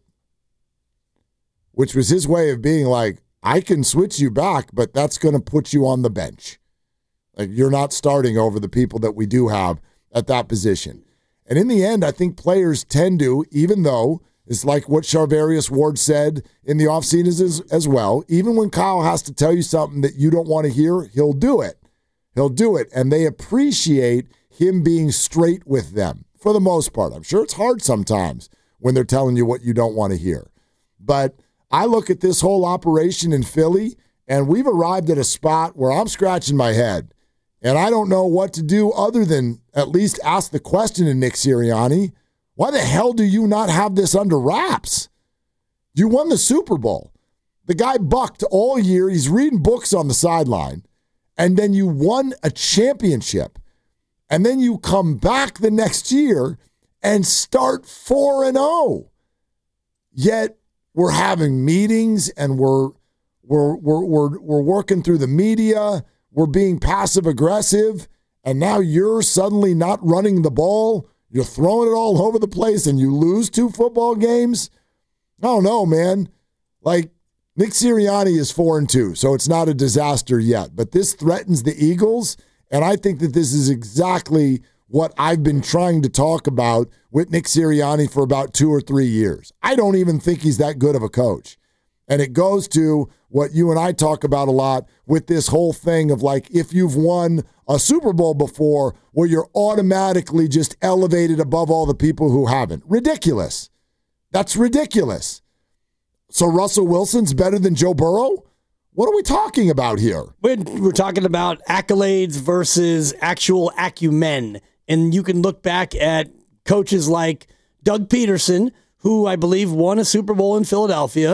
Which was his way of being like, I can switch you back, but that's going to put you on the bench. Like, you're not starting over the people that we do have at that position. And in the end, I think players tend to, even though it's like what Charvarius Ward said in the offseason as, as well, even when Kyle has to tell you something that you don't want to hear, he'll do it. He'll do it. And they appreciate him being straight with them for the most part. I'm sure it's hard sometimes when they're telling you what you don't want to hear. But I look at this whole operation in Philly, and we've arrived at a spot where I'm scratching my head. And I don't know what to do other than at least ask the question to Nick Sirianni, why the hell do you not have this under wraps? You won the Super Bowl. The guy bucked all year. He's reading books on the sideline. And then you won a championship. And then you come back the next year and start four and oh. Yet we're having meetings and we're we're we're we're, we're working through the media. We're being passive aggressive, and now you're suddenly not running the ball. You're throwing it all over the place, and you lose two football games. I don't know, man. Like, Nick Sirianni is four and two, so it's not a disaster yet. But this threatens the Eagles, and I think that this is exactly what I've been trying to talk about with Nick Sirianni for about two or three years. I don't even think he's that good of a coach. And it goes to what you and I talk about a lot with this whole thing of, like, if you've won a Super Bowl before, well, you're automatically just elevated above all the people who haven't. Ridiculous. That's ridiculous. So Russell Wilson's better than Joe Burrow? What are we talking about here? We're, we're talking about accolades versus actual acumen. And you can look back at coaches like Doug Peterson, who I believe won a Super Bowl in Philadelphia,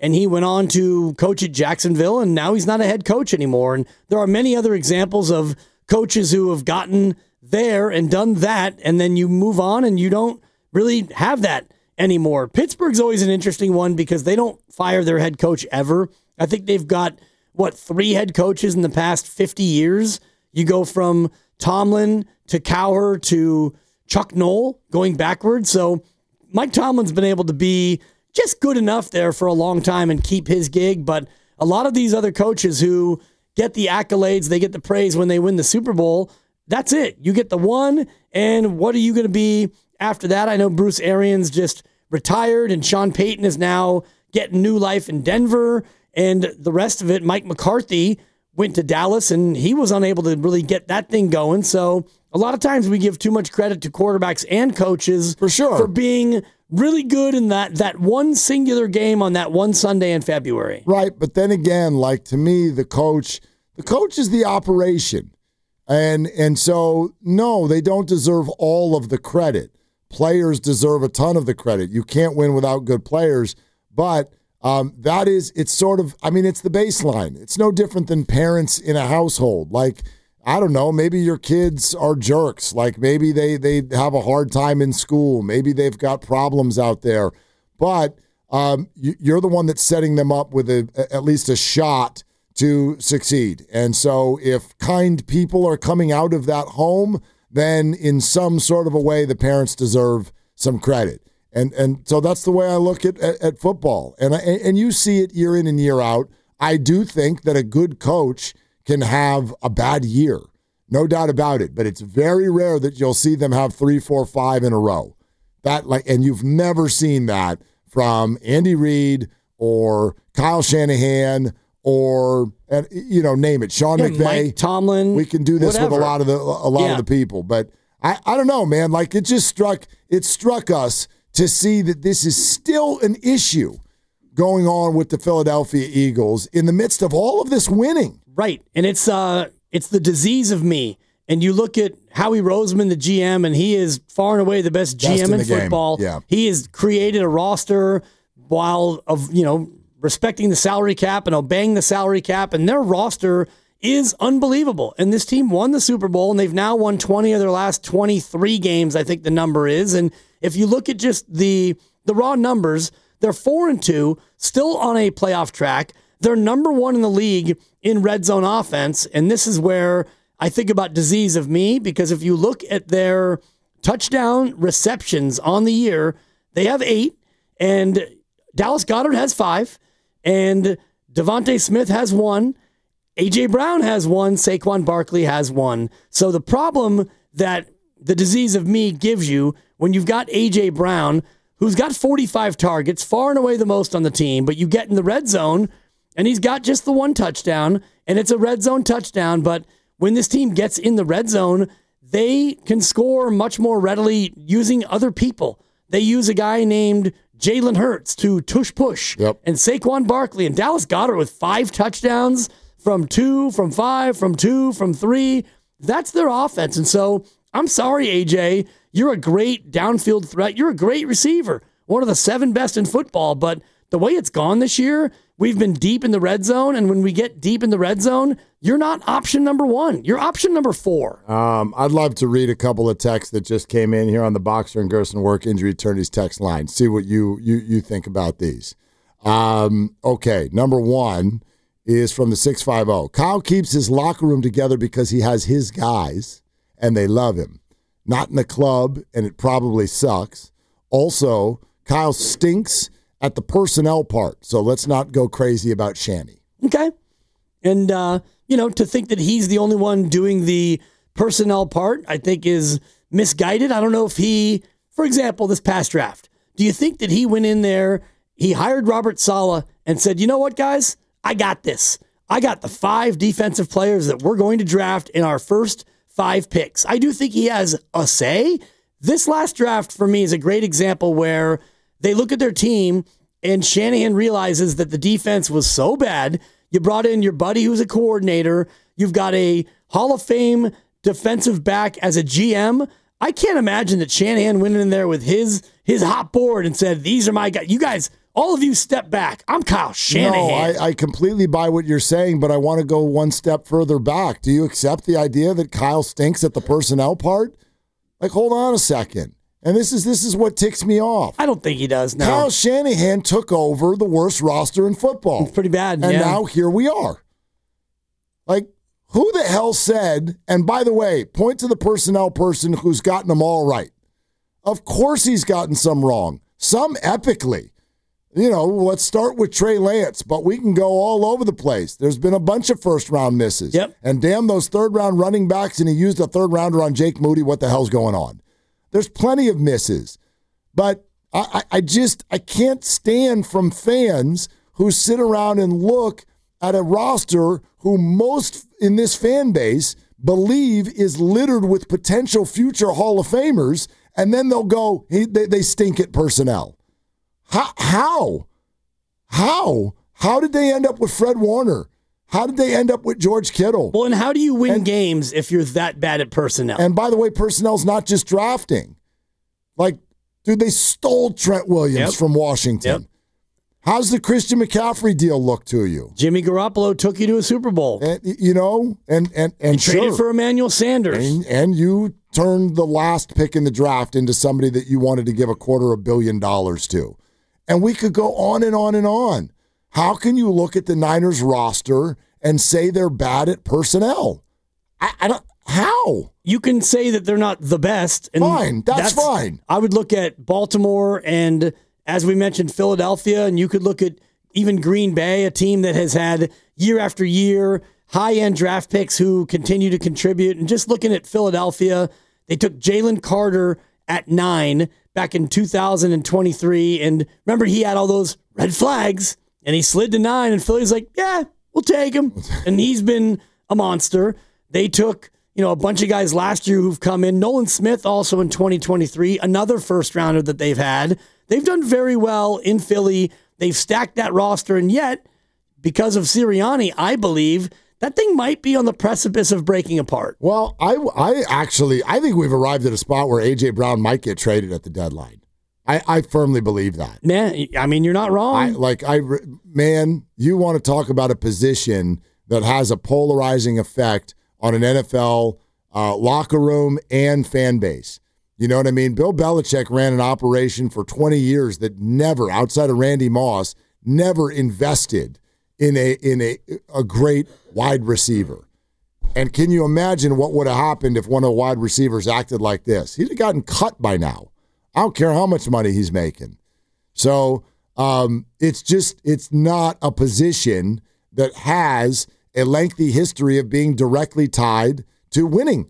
and he went on to coach at Jacksonville, and now he's not a head coach anymore. And there are many other examples of coaches who have gotten there and done that, and then you move on and you don't really have that anymore. Pittsburgh's always an interesting one because they don't fire their head coach ever. I think they've got, what, three head coaches in the past fifty years? You go from Tomlin to Cowher to Chuck Noll going backwards. So Mike Tomlin's been able to be just good enough there for a long time and keep his gig. But a lot of these other coaches who get the accolades, they get the praise when they win the Super Bowl, that's it. You get the one, and what are you going to be after that? I know Bruce Arians just retired, and Sean Payton is now getting new life in Denver, and the rest of it, Mike McCarthy went to Dallas, and he was unable to really get that thing going. So a lot of times we give too much credit to quarterbacks and coaches for sure for being really good in that that one singular game on that one Sunday in February. Right, but then again, like to me, the coach, the coach is the operation. And and so, no, they don't deserve all of the credit. Players deserve a ton of the credit. You can't win without good players, but um, that is, it's sort of, I mean, it's the baseline. It's no different than parents in a household. Like, I don't know, maybe your kids are jerks. Like maybe they, they have a hard time in school. Maybe they've got problems out there. But um, you, you're the one that's setting them up with a, at least a shot to succeed. And so if kind people are coming out of that home, then in some sort of a way, the parents deserve some credit. And and so that's the way I look at, at, at football. And, I, and you see it year in and year out. I do think that a good coach can have a bad year. No doubt about it. But it's very rare that you'll see them have three, four, five in a row. That like, and you've never seen that from Andy Reid or Kyle Shanahan or, and, you know, name it, Sean yeah, McVay, Mike Tomlin. We can do this whatever. with a lot of the a lot yeah. of the people. But I, I don't know, man. Like it just struck it struck us to see that this is still an issue going on with the Philadelphia Eagles in the midst of all of this winning. Right. And it's uh it's the disease of me. And you look at Howie Roseman, the G M, and he is far and away the best G M best in, in, in football. Yeah. He has created a roster while of, you know, respecting the salary cap and obeying the salary cap, and their roster is unbelievable. And this team won the Super Bowl, and they've now won twenty of their last twenty-three games, I think the number is. And if you look at just the the raw numbers, they're four and two, still on a playoff track. They're number one in the league in red zone offense, and this is where I think about disease of me, because if you look at their touchdown receptions on the year, they have eight, and Dallas Goedert has five, and Devontae Smith has one, A J Brown has one, Saquon Barkley has one. So the problem that the disease of me gives you when you've got A J Brown, who's got forty-five targets, far and away the most on the team, but you get in the red zone, and he's got just the one touchdown, and it's a red zone touchdown, but when this team gets in the red zone, they can score much more readily using other people. They use a guy named Jalen Hurts to tush push, yep. and Saquon Barkley, and Dallas Goedert with five touchdowns from two, from five, from two, from three. That's their offense. And so I'm sorry, A J, you're a great downfield threat. You're a great receiver, one of the seven best in football, but the way it's gone this year, we've been deep in the red zone, and when we get deep in the red zone, you're not option number one. You're option number four. Um, I'd love to read a couple of texts that just came in here on the Boxer and Gerson Work Injury Attorneys text line. See what you you you think about these. Um, okay, number one is from the six five zero. Kyle keeps his locker room together because he has his guys, and they love him. Not in the club, and it probably sucks. Also, Kyle stinks at the personnel part, so let's not go crazy about Shanny. Okay. And, uh, you know, to think that he's the only one doing the personnel part, I think is misguided. I don't know if he, for example, this past draft, do you think that he went in there, he hired Robert Saleh and said, you know what, guys, I got this. I got the five defensive players that we're going to draft in our first five picks. I do think he has a say. This last draft for me is a great example where they look at their team and Shanahan realizes that the defense was so bad. You brought in your buddy who's a coordinator. You've got a Hall of Fame defensive back as a G M. I can't imagine that Shanahan went in there with his his hot board and said, these are my guys. You guys all of you step back. I'm Kyle Shanahan. No, I, I completely buy what you're saying, but I want to go one step further back. Do you accept the idea that Kyle stinks at the personnel part? Like, hold on a second. And this is this is what ticks me off. I don't think he does, no. Kyle Shanahan took over the worst roster in football. It's pretty bad, And yeah. now here we are. Like, who the hell said, and by the way, point to the personnel person who's gotten them all right. Of course he's gotten some wrong. Some epically. You know, let's start with Trey Lance, but we can go all over the place. There's been a bunch of first-round misses. Yep. And damn those third-round running backs, and he used a third-rounder on Jake Moody. What the hell's going on? There's plenty of misses. But I, I, I just, I can't stand from fans who sit around and look at a roster who most in this fan base believe is littered with potential future Hall of Famers, and then they'll go, hey, they, they stink at personnel. How? How? How? How did they end up with Fred Warner? How did they end up with George Kittle? Well, and how do you win and, games if you're that bad at personnel? And by the way, personnel's not just drafting. Like, dude, they stole Trent Williams Yep. from Washington. Yep. How's the Christian McCaffrey deal look to you? Jimmy Garoppolo took you to a Super Bowl. And, you know, and and and you traded sure. for Emmanuel Sanders. And, and you turned the last pick in the draft into somebody that you wanted to give a quarter of a billion dollars to. And we could go on and on and on. How can you look at the Niners roster and say they're bad at personnel? I, I don't. How? You can say that they're not the best. And fine, that's, that's fine. I would look at Baltimore and, as we mentioned, Philadelphia, and you could look at even Green Bay, a team that has had year after year high-end draft picks who continue to contribute. And just looking at Philadelphia, they took Jalen Carter at nine back in two thousand twenty-three. And remember, he had all those red flags, and he slid to nine, and Philly's like, yeah, we'll take him. And he's been a monster. They took, you know, a bunch of guys last year who've come in. Nolan Smith also in twenty twenty-three, another first-rounder that they've had. They've done very well in Philly. They've stacked that roster, and yet, because of Sirianni, I believe that thing might be on the precipice of breaking apart. Well, I, I actually, I think we've arrived at a spot where A J. Brown might get traded at the deadline. I, I firmly believe that. Man, I mean, you're not wrong. I, like, I, man, you want to talk about a position that has a polarizing effect on an N F L uh, locker room and fan base. You know what I mean? Bill Belichick ran an operation for twenty years that never, outside of Randy Moss, never invested in a in a a great wide receiver. And can you imagine what would have happened if one of the wide receivers acted like this? He'd have gotten cut by now. I don't care how much money he's making. So um, it's just, it's not a position that has a lengthy history of being directly tied to winning.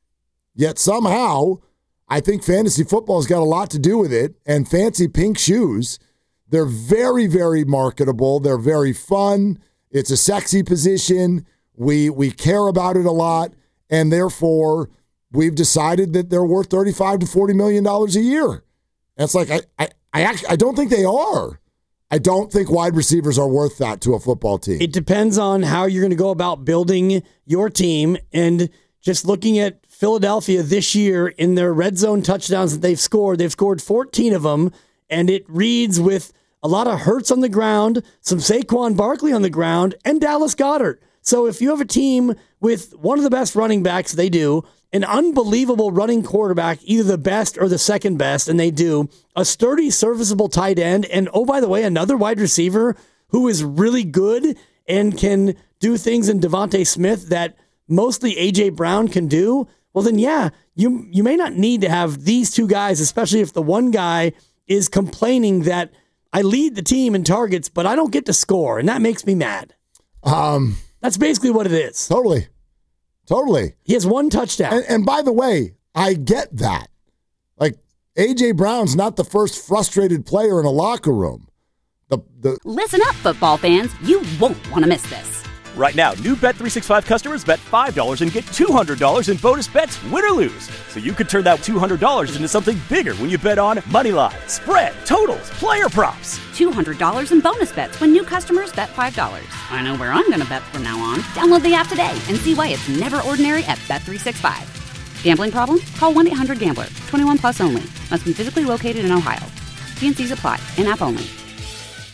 Yet somehow, I think fantasy football has got a lot to do with it, and fancy pink shoes, they're very, very marketable. They're very fun. It's a sexy position. We we care about it a lot, and therefore we've decided that they're worth thirty-five to forty million dollars a year. And it's like I I I, actually, I don't think they are. I don't think wide receivers are worth that to a football team. It depends on how you're going to go about building your team, and just looking at Philadelphia this year in their red zone touchdowns that they've scored, they've scored fourteen of them, and it reads with a lot of Hurts on the ground, some Saquon Barkley on the ground, and Dallas Goedert. So if you have a team with one of the best running backs, they do, an unbelievable running quarterback, either the best or the second best, and they do, a sturdy, serviceable tight end, and oh, by the way, another wide receiver who is really good and can do things in Devontae Smith that mostly A J. Brown can do, well then yeah, you you may not need to have these two guys, especially if the one guy is complaining that I lead the team in targets, but I don't get to score, and that makes me mad. Um, That's basically what it is. Totally. Totally. He has one touchdown. And, and by the way, I get that. Like, A J. Brown's not the first frustrated player in a locker room. The the Listen up, football fans. You won't want to miss this. Right now, new Bet three sixty-five customers bet five dollars and get two hundred dollars in bonus bets, win or lose. So you could turn that two hundred dollars into something bigger when you bet on money line, spread, totals, player props. two hundred dollars in bonus bets when new customers bet five dollars. I know where I'm going to bet from now on. Download the app today and see why it's never ordinary at Bet three sixty-five. Gambling problem? Call one eight hundred gambler. twenty-one plus only. Must be physically located in Ohio. T and C's apply. In-app only.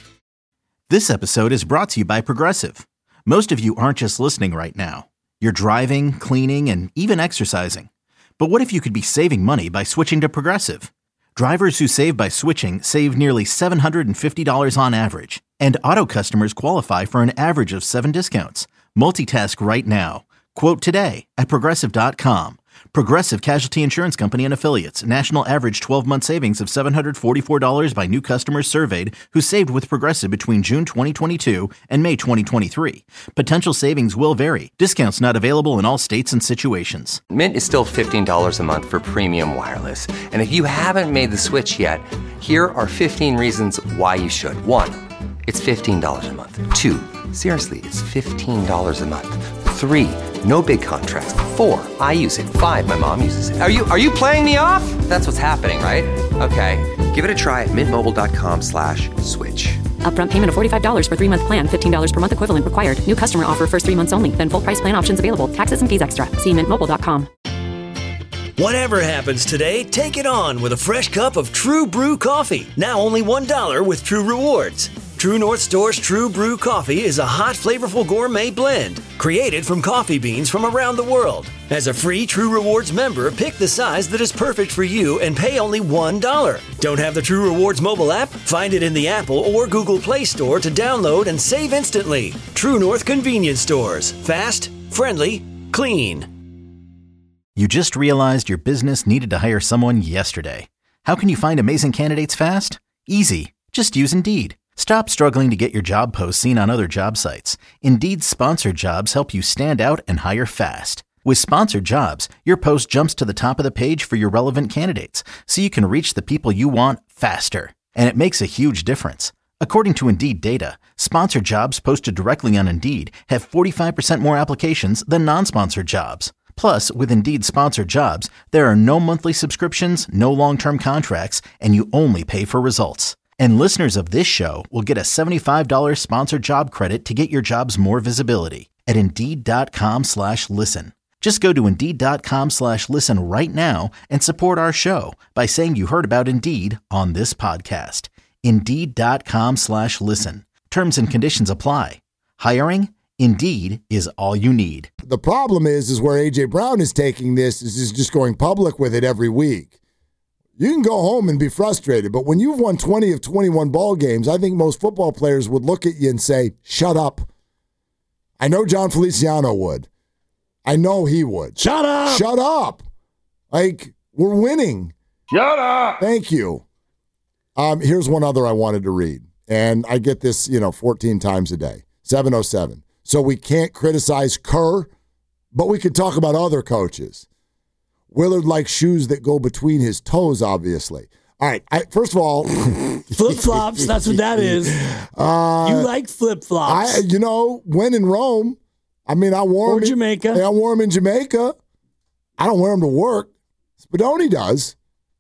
This episode is brought to you by Progressive. Most of you aren't just listening right now. You're driving, cleaning, and even exercising. But what if you could be saving money by switching to Progressive? Drivers who save by switching save nearly seven hundred fifty dollars on average. And auto customers qualify for an average of seven discounts. Multitask right now. Quote today at Progressive dot com. Progressive Casualty Insurance Company and Affiliates. National average twelve-month savings of seven hundred forty-four dollars by new customers surveyed who saved with Progressive between June twenty twenty-two and May twenty twenty-three. Potential savings will vary. Discounts not available in all states and situations. Mint is still fifteen dollars a month for premium wireless. And if you haven't made the switch yet, here are fifteen reasons why you should. One, it's fifteen dollars a month. Two, seriously, it's fifteen dollars a month. Three, no big contracts. Four, I use it. Five, my mom uses it. Are you are you playing me off? That's what's happening, right? Okay, give it a try at mintmobile.com slash switch. Upfront payment of forty-five dollars for three-month plan, fifteen dollars per month equivalent required. New customer offer first three months only. Then full price plan options available. Taxes and fees extra. See mint mobile dot com. Whatever happens today, take it on with a fresh cup of True Brew coffee. Now only one dollar with True Rewards. True North Store's True Brew coffee is a hot, flavorful gourmet blend created from coffee beans from around the world. As a free True Rewards member, pick the size that is perfect for you and pay only one dollar. Don't have the True Rewards mobile app? Find it in the Apple or Google Play Store to download and save instantly. True North Convenience Stores. Fast, friendly, clean. You just realized your business needed to hire someone yesterday. How can you find amazing candidates fast? Easy. Just use Indeed. Stop struggling to get your job posts seen on other job sites. Indeed's sponsored jobs help you stand out and hire fast. With sponsored jobs, your post jumps to the top of the page for your relevant candidates, so you can reach the people you want faster. And it makes a huge difference. According to Indeed data, sponsored jobs posted directly on Indeed have forty-five percent more applications than non-sponsored jobs. Plus, with Indeed sponsored jobs, there are no monthly subscriptions, no long-term contracts, and you only pay for results. And listeners of this show will get a seventy-five dollars sponsored job credit to get your jobs more visibility at Indeed.com slash listen. Just go to Indeed.com slash listen right now and support our show by saying you heard about Indeed on this podcast. Indeed.com slash listen. Terms and conditions apply. Hiring? Indeed is all you need. The problem is, is where A J Brown is taking this is he's just going public with it every week. You can go home and be frustrated, but when you've won twenty of twenty-one ball games, I think most football players would look at you and say, shut up. I know John Feliciano would. I know he would. Shut up! Shut up! Like, we're winning. Shut up! Thank you. Um, here's one other I wanted to read, and I get this, you know, fourteen times a day. seven oh seven. So we can't criticize Kerr, but we could talk about other coaches. Willard likes shoes that go between his toes, obviously. All right, I, first of all... flip-flops, that's what that is. Uh, you like flip-flops. I, you know, when in Rome, I mean, I wore or them... Or Jamaica. I wore them in Jamaica. I don't wear them to work. Spadoni does.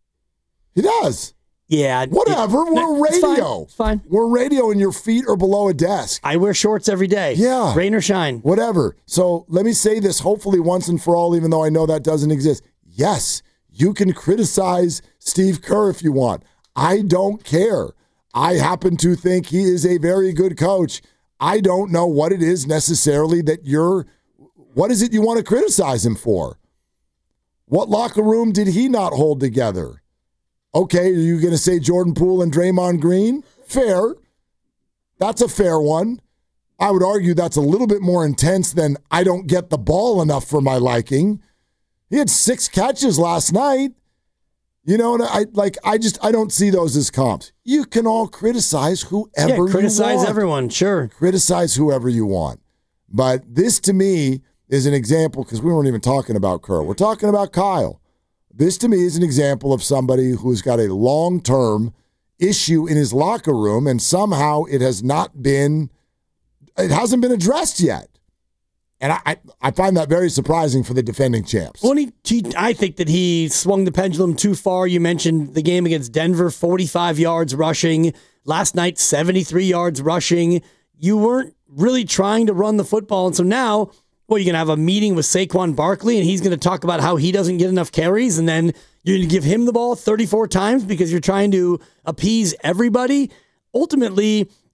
He does. Yeah. Whatever, it, we're it's radio. Fine. It's fine. We're radio and your feet are below a desk. I wear shorts every day. Yeah. Rain or shine. Whatever. So let me say this hopefully once and for all, even though I know that doesn't exist. Yes, you can criticize Steve Kerr if you want. I don't care. I happen to think he is a very good coach. I don't know what it is necessarily that you're, what is it you want to criticize him for? What locker room did he not hold together? Okay, are you going to say Jordan Poole and Draymond Green? Fair. That's a fair one. I would argue that's a little bit more intense than I don't get the ball enough for my liking. He had six catches last night. You know, and I like I just I don't see those as comps. You can all criticize whoever yeah, you want. Criticize everyone, sure. Criticize whoever you want. But this to me is an example, because we weren't even talking about Kerr. We're talking about Kyle. This to me is an example of somebody who's got a long-term issue in his locker room, and somehow it has not been it hasn't been addressed yet. And I, I find that very surprising for the defending champs. Well, he, he, I think that he swung the pendulum too far. You mentioned the game against Denver, forty-five yards rushing. Last night, seventy-three yards rushing. You weren't really trying to run the football. And so now, well, you're going to have a meeting with Saquon Barkley, and he's going to talk about how he doesn't get enough carries, and then you're going to give him the ball thirty-four times because you're trying to appease everybody. Ultimately,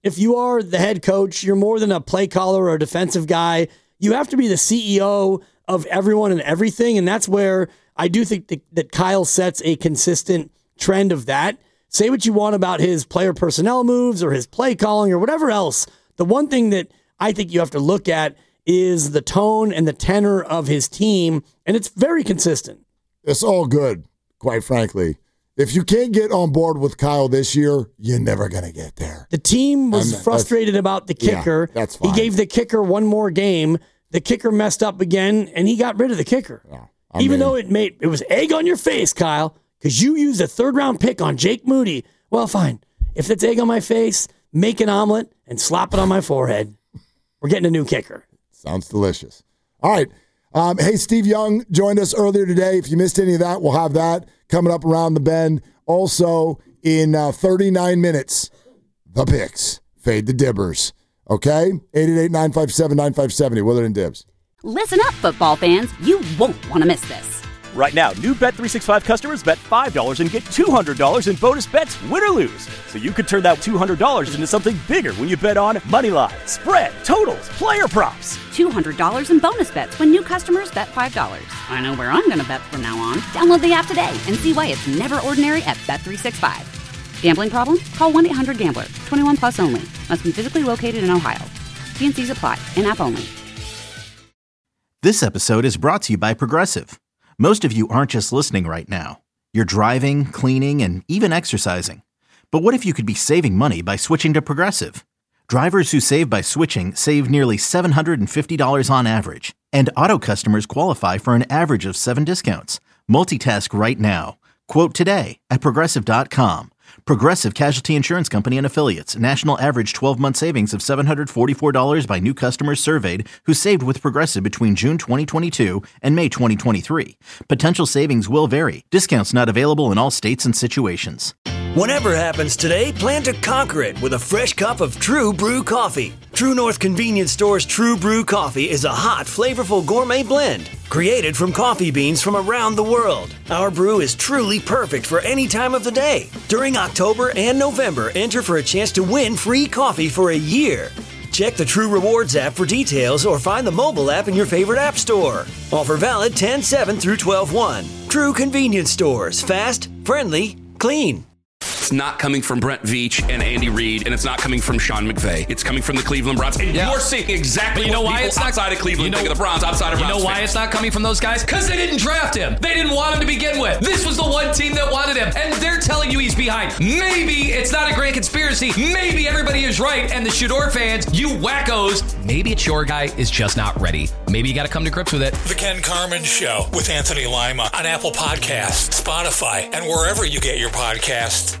if you are the head coach, you're more than a play caller or a defensive guy. You have to be the C E O of everyone and everything, and that's where I do think that, that Kyle sets a consistent trend of that. Say what you want about his player personnel moves or his play calling or whatever else. The one thing that I think you have to look at is the tone and the tenor of his team, and it's very consistent. It's all good, quite frankly. If you can't get on board with Kyle this year, you're never going to get there. The team was And frustrated about the kicker. Yeah, that's fine. He gave the kicker one more game. The kicker messed up again, and he got rid of the kicker. Yeah, Even mean- though it made it was egg on your face, Kyle, because you used a third-round pick on Jake Moody. Well, fine. If it's egg on my face, make an omelet and slap it on my forehead. We're getting a new kicker. Sounds delicious. All right. Um, hey, Steve Young joined us earlier today. If you missed any of that, we'll have that coming up around the bend. Also, in uh, thirty-nine minutes, the picks. Fade the Dibbers. Okay? eight eight eight, nine five seven, nine five seven zero. Willard and Dibbs. Listen up, football fans. You won't want to miss this. Right now, new Bet three sixty-five customers bet five dollars and get two hundred dollars in bonus bets, win or lose. So you could turn that two hundred dollars into something bigger when you bet on money line, spread, totals, player props. two hundred dollars in bonus bets when new customers bet five dollars. I know where I'm going to bet from now on. Download the app today and see why it's never ordinary at Bet three sixty-five. Gambling problem? Call one eight hundred gambler. twenty-one plus only. Must be physically located in Ohio. T and C's apply. In-app only. This episode is brought to you by Progressive. Most of you aren't just listening right now. You're driving, cleaning, and even exercising. But what if you could be saving money by switching to Progressive? Drivers who save by switching save nearly seven hundred fifty dollars on average. And auto customers qualify for an average of seven discounts. Multitask right now. Quote today at Progressive dot com. Progressive Casualty Insurance Company and Affiliates. National average twelve-month savings of seven hundred forty-four dollars by new customers surveyed who saved with Progressive between June twenty twenty-two and May twenty twenty-three. Potential savings will vary. Discounts not available in all states and situations. Whatever happens today, plan to conquer it with a fresh cup of True Brew coffee. True North Convenience Store's True Brew coffee is a hot, flavorful gourmet blend created from coffee beans from around the world. Our brew is truly perfect for any time of the day. During October and November, enter for a chance to win free coffee for a year. Check the True Rewards app for details or find the mobile app in your favorite app store. Offer valid ten seven through twelve one. True Convenience Stores. Fast, friendly, clean. It's not coming from Brent Veach and Andy Reid, and it's not coming from Sean McVay. It's coming from the Cleveland Browns. And Yeah. you're seeing exactly But you know what why people it's not outside of Cleveland you know, think of the Browns, outside of You Browns know why fans. it's not coming from those guys? Because they didn't draft him. They didn't want him to begin with. This was the one team that wanted him, and they're telling you he's behind. Maybe it's not a grand conspiracy. Maybe everybody is right, and the Shador fans, you wackos, maybe it's your guy is just not ready. Maybe you got to come to grips with it. The Ken Carmen Show with Anthony Lima on Apple Podcasts, Spotify, and wherever you get your podcasts.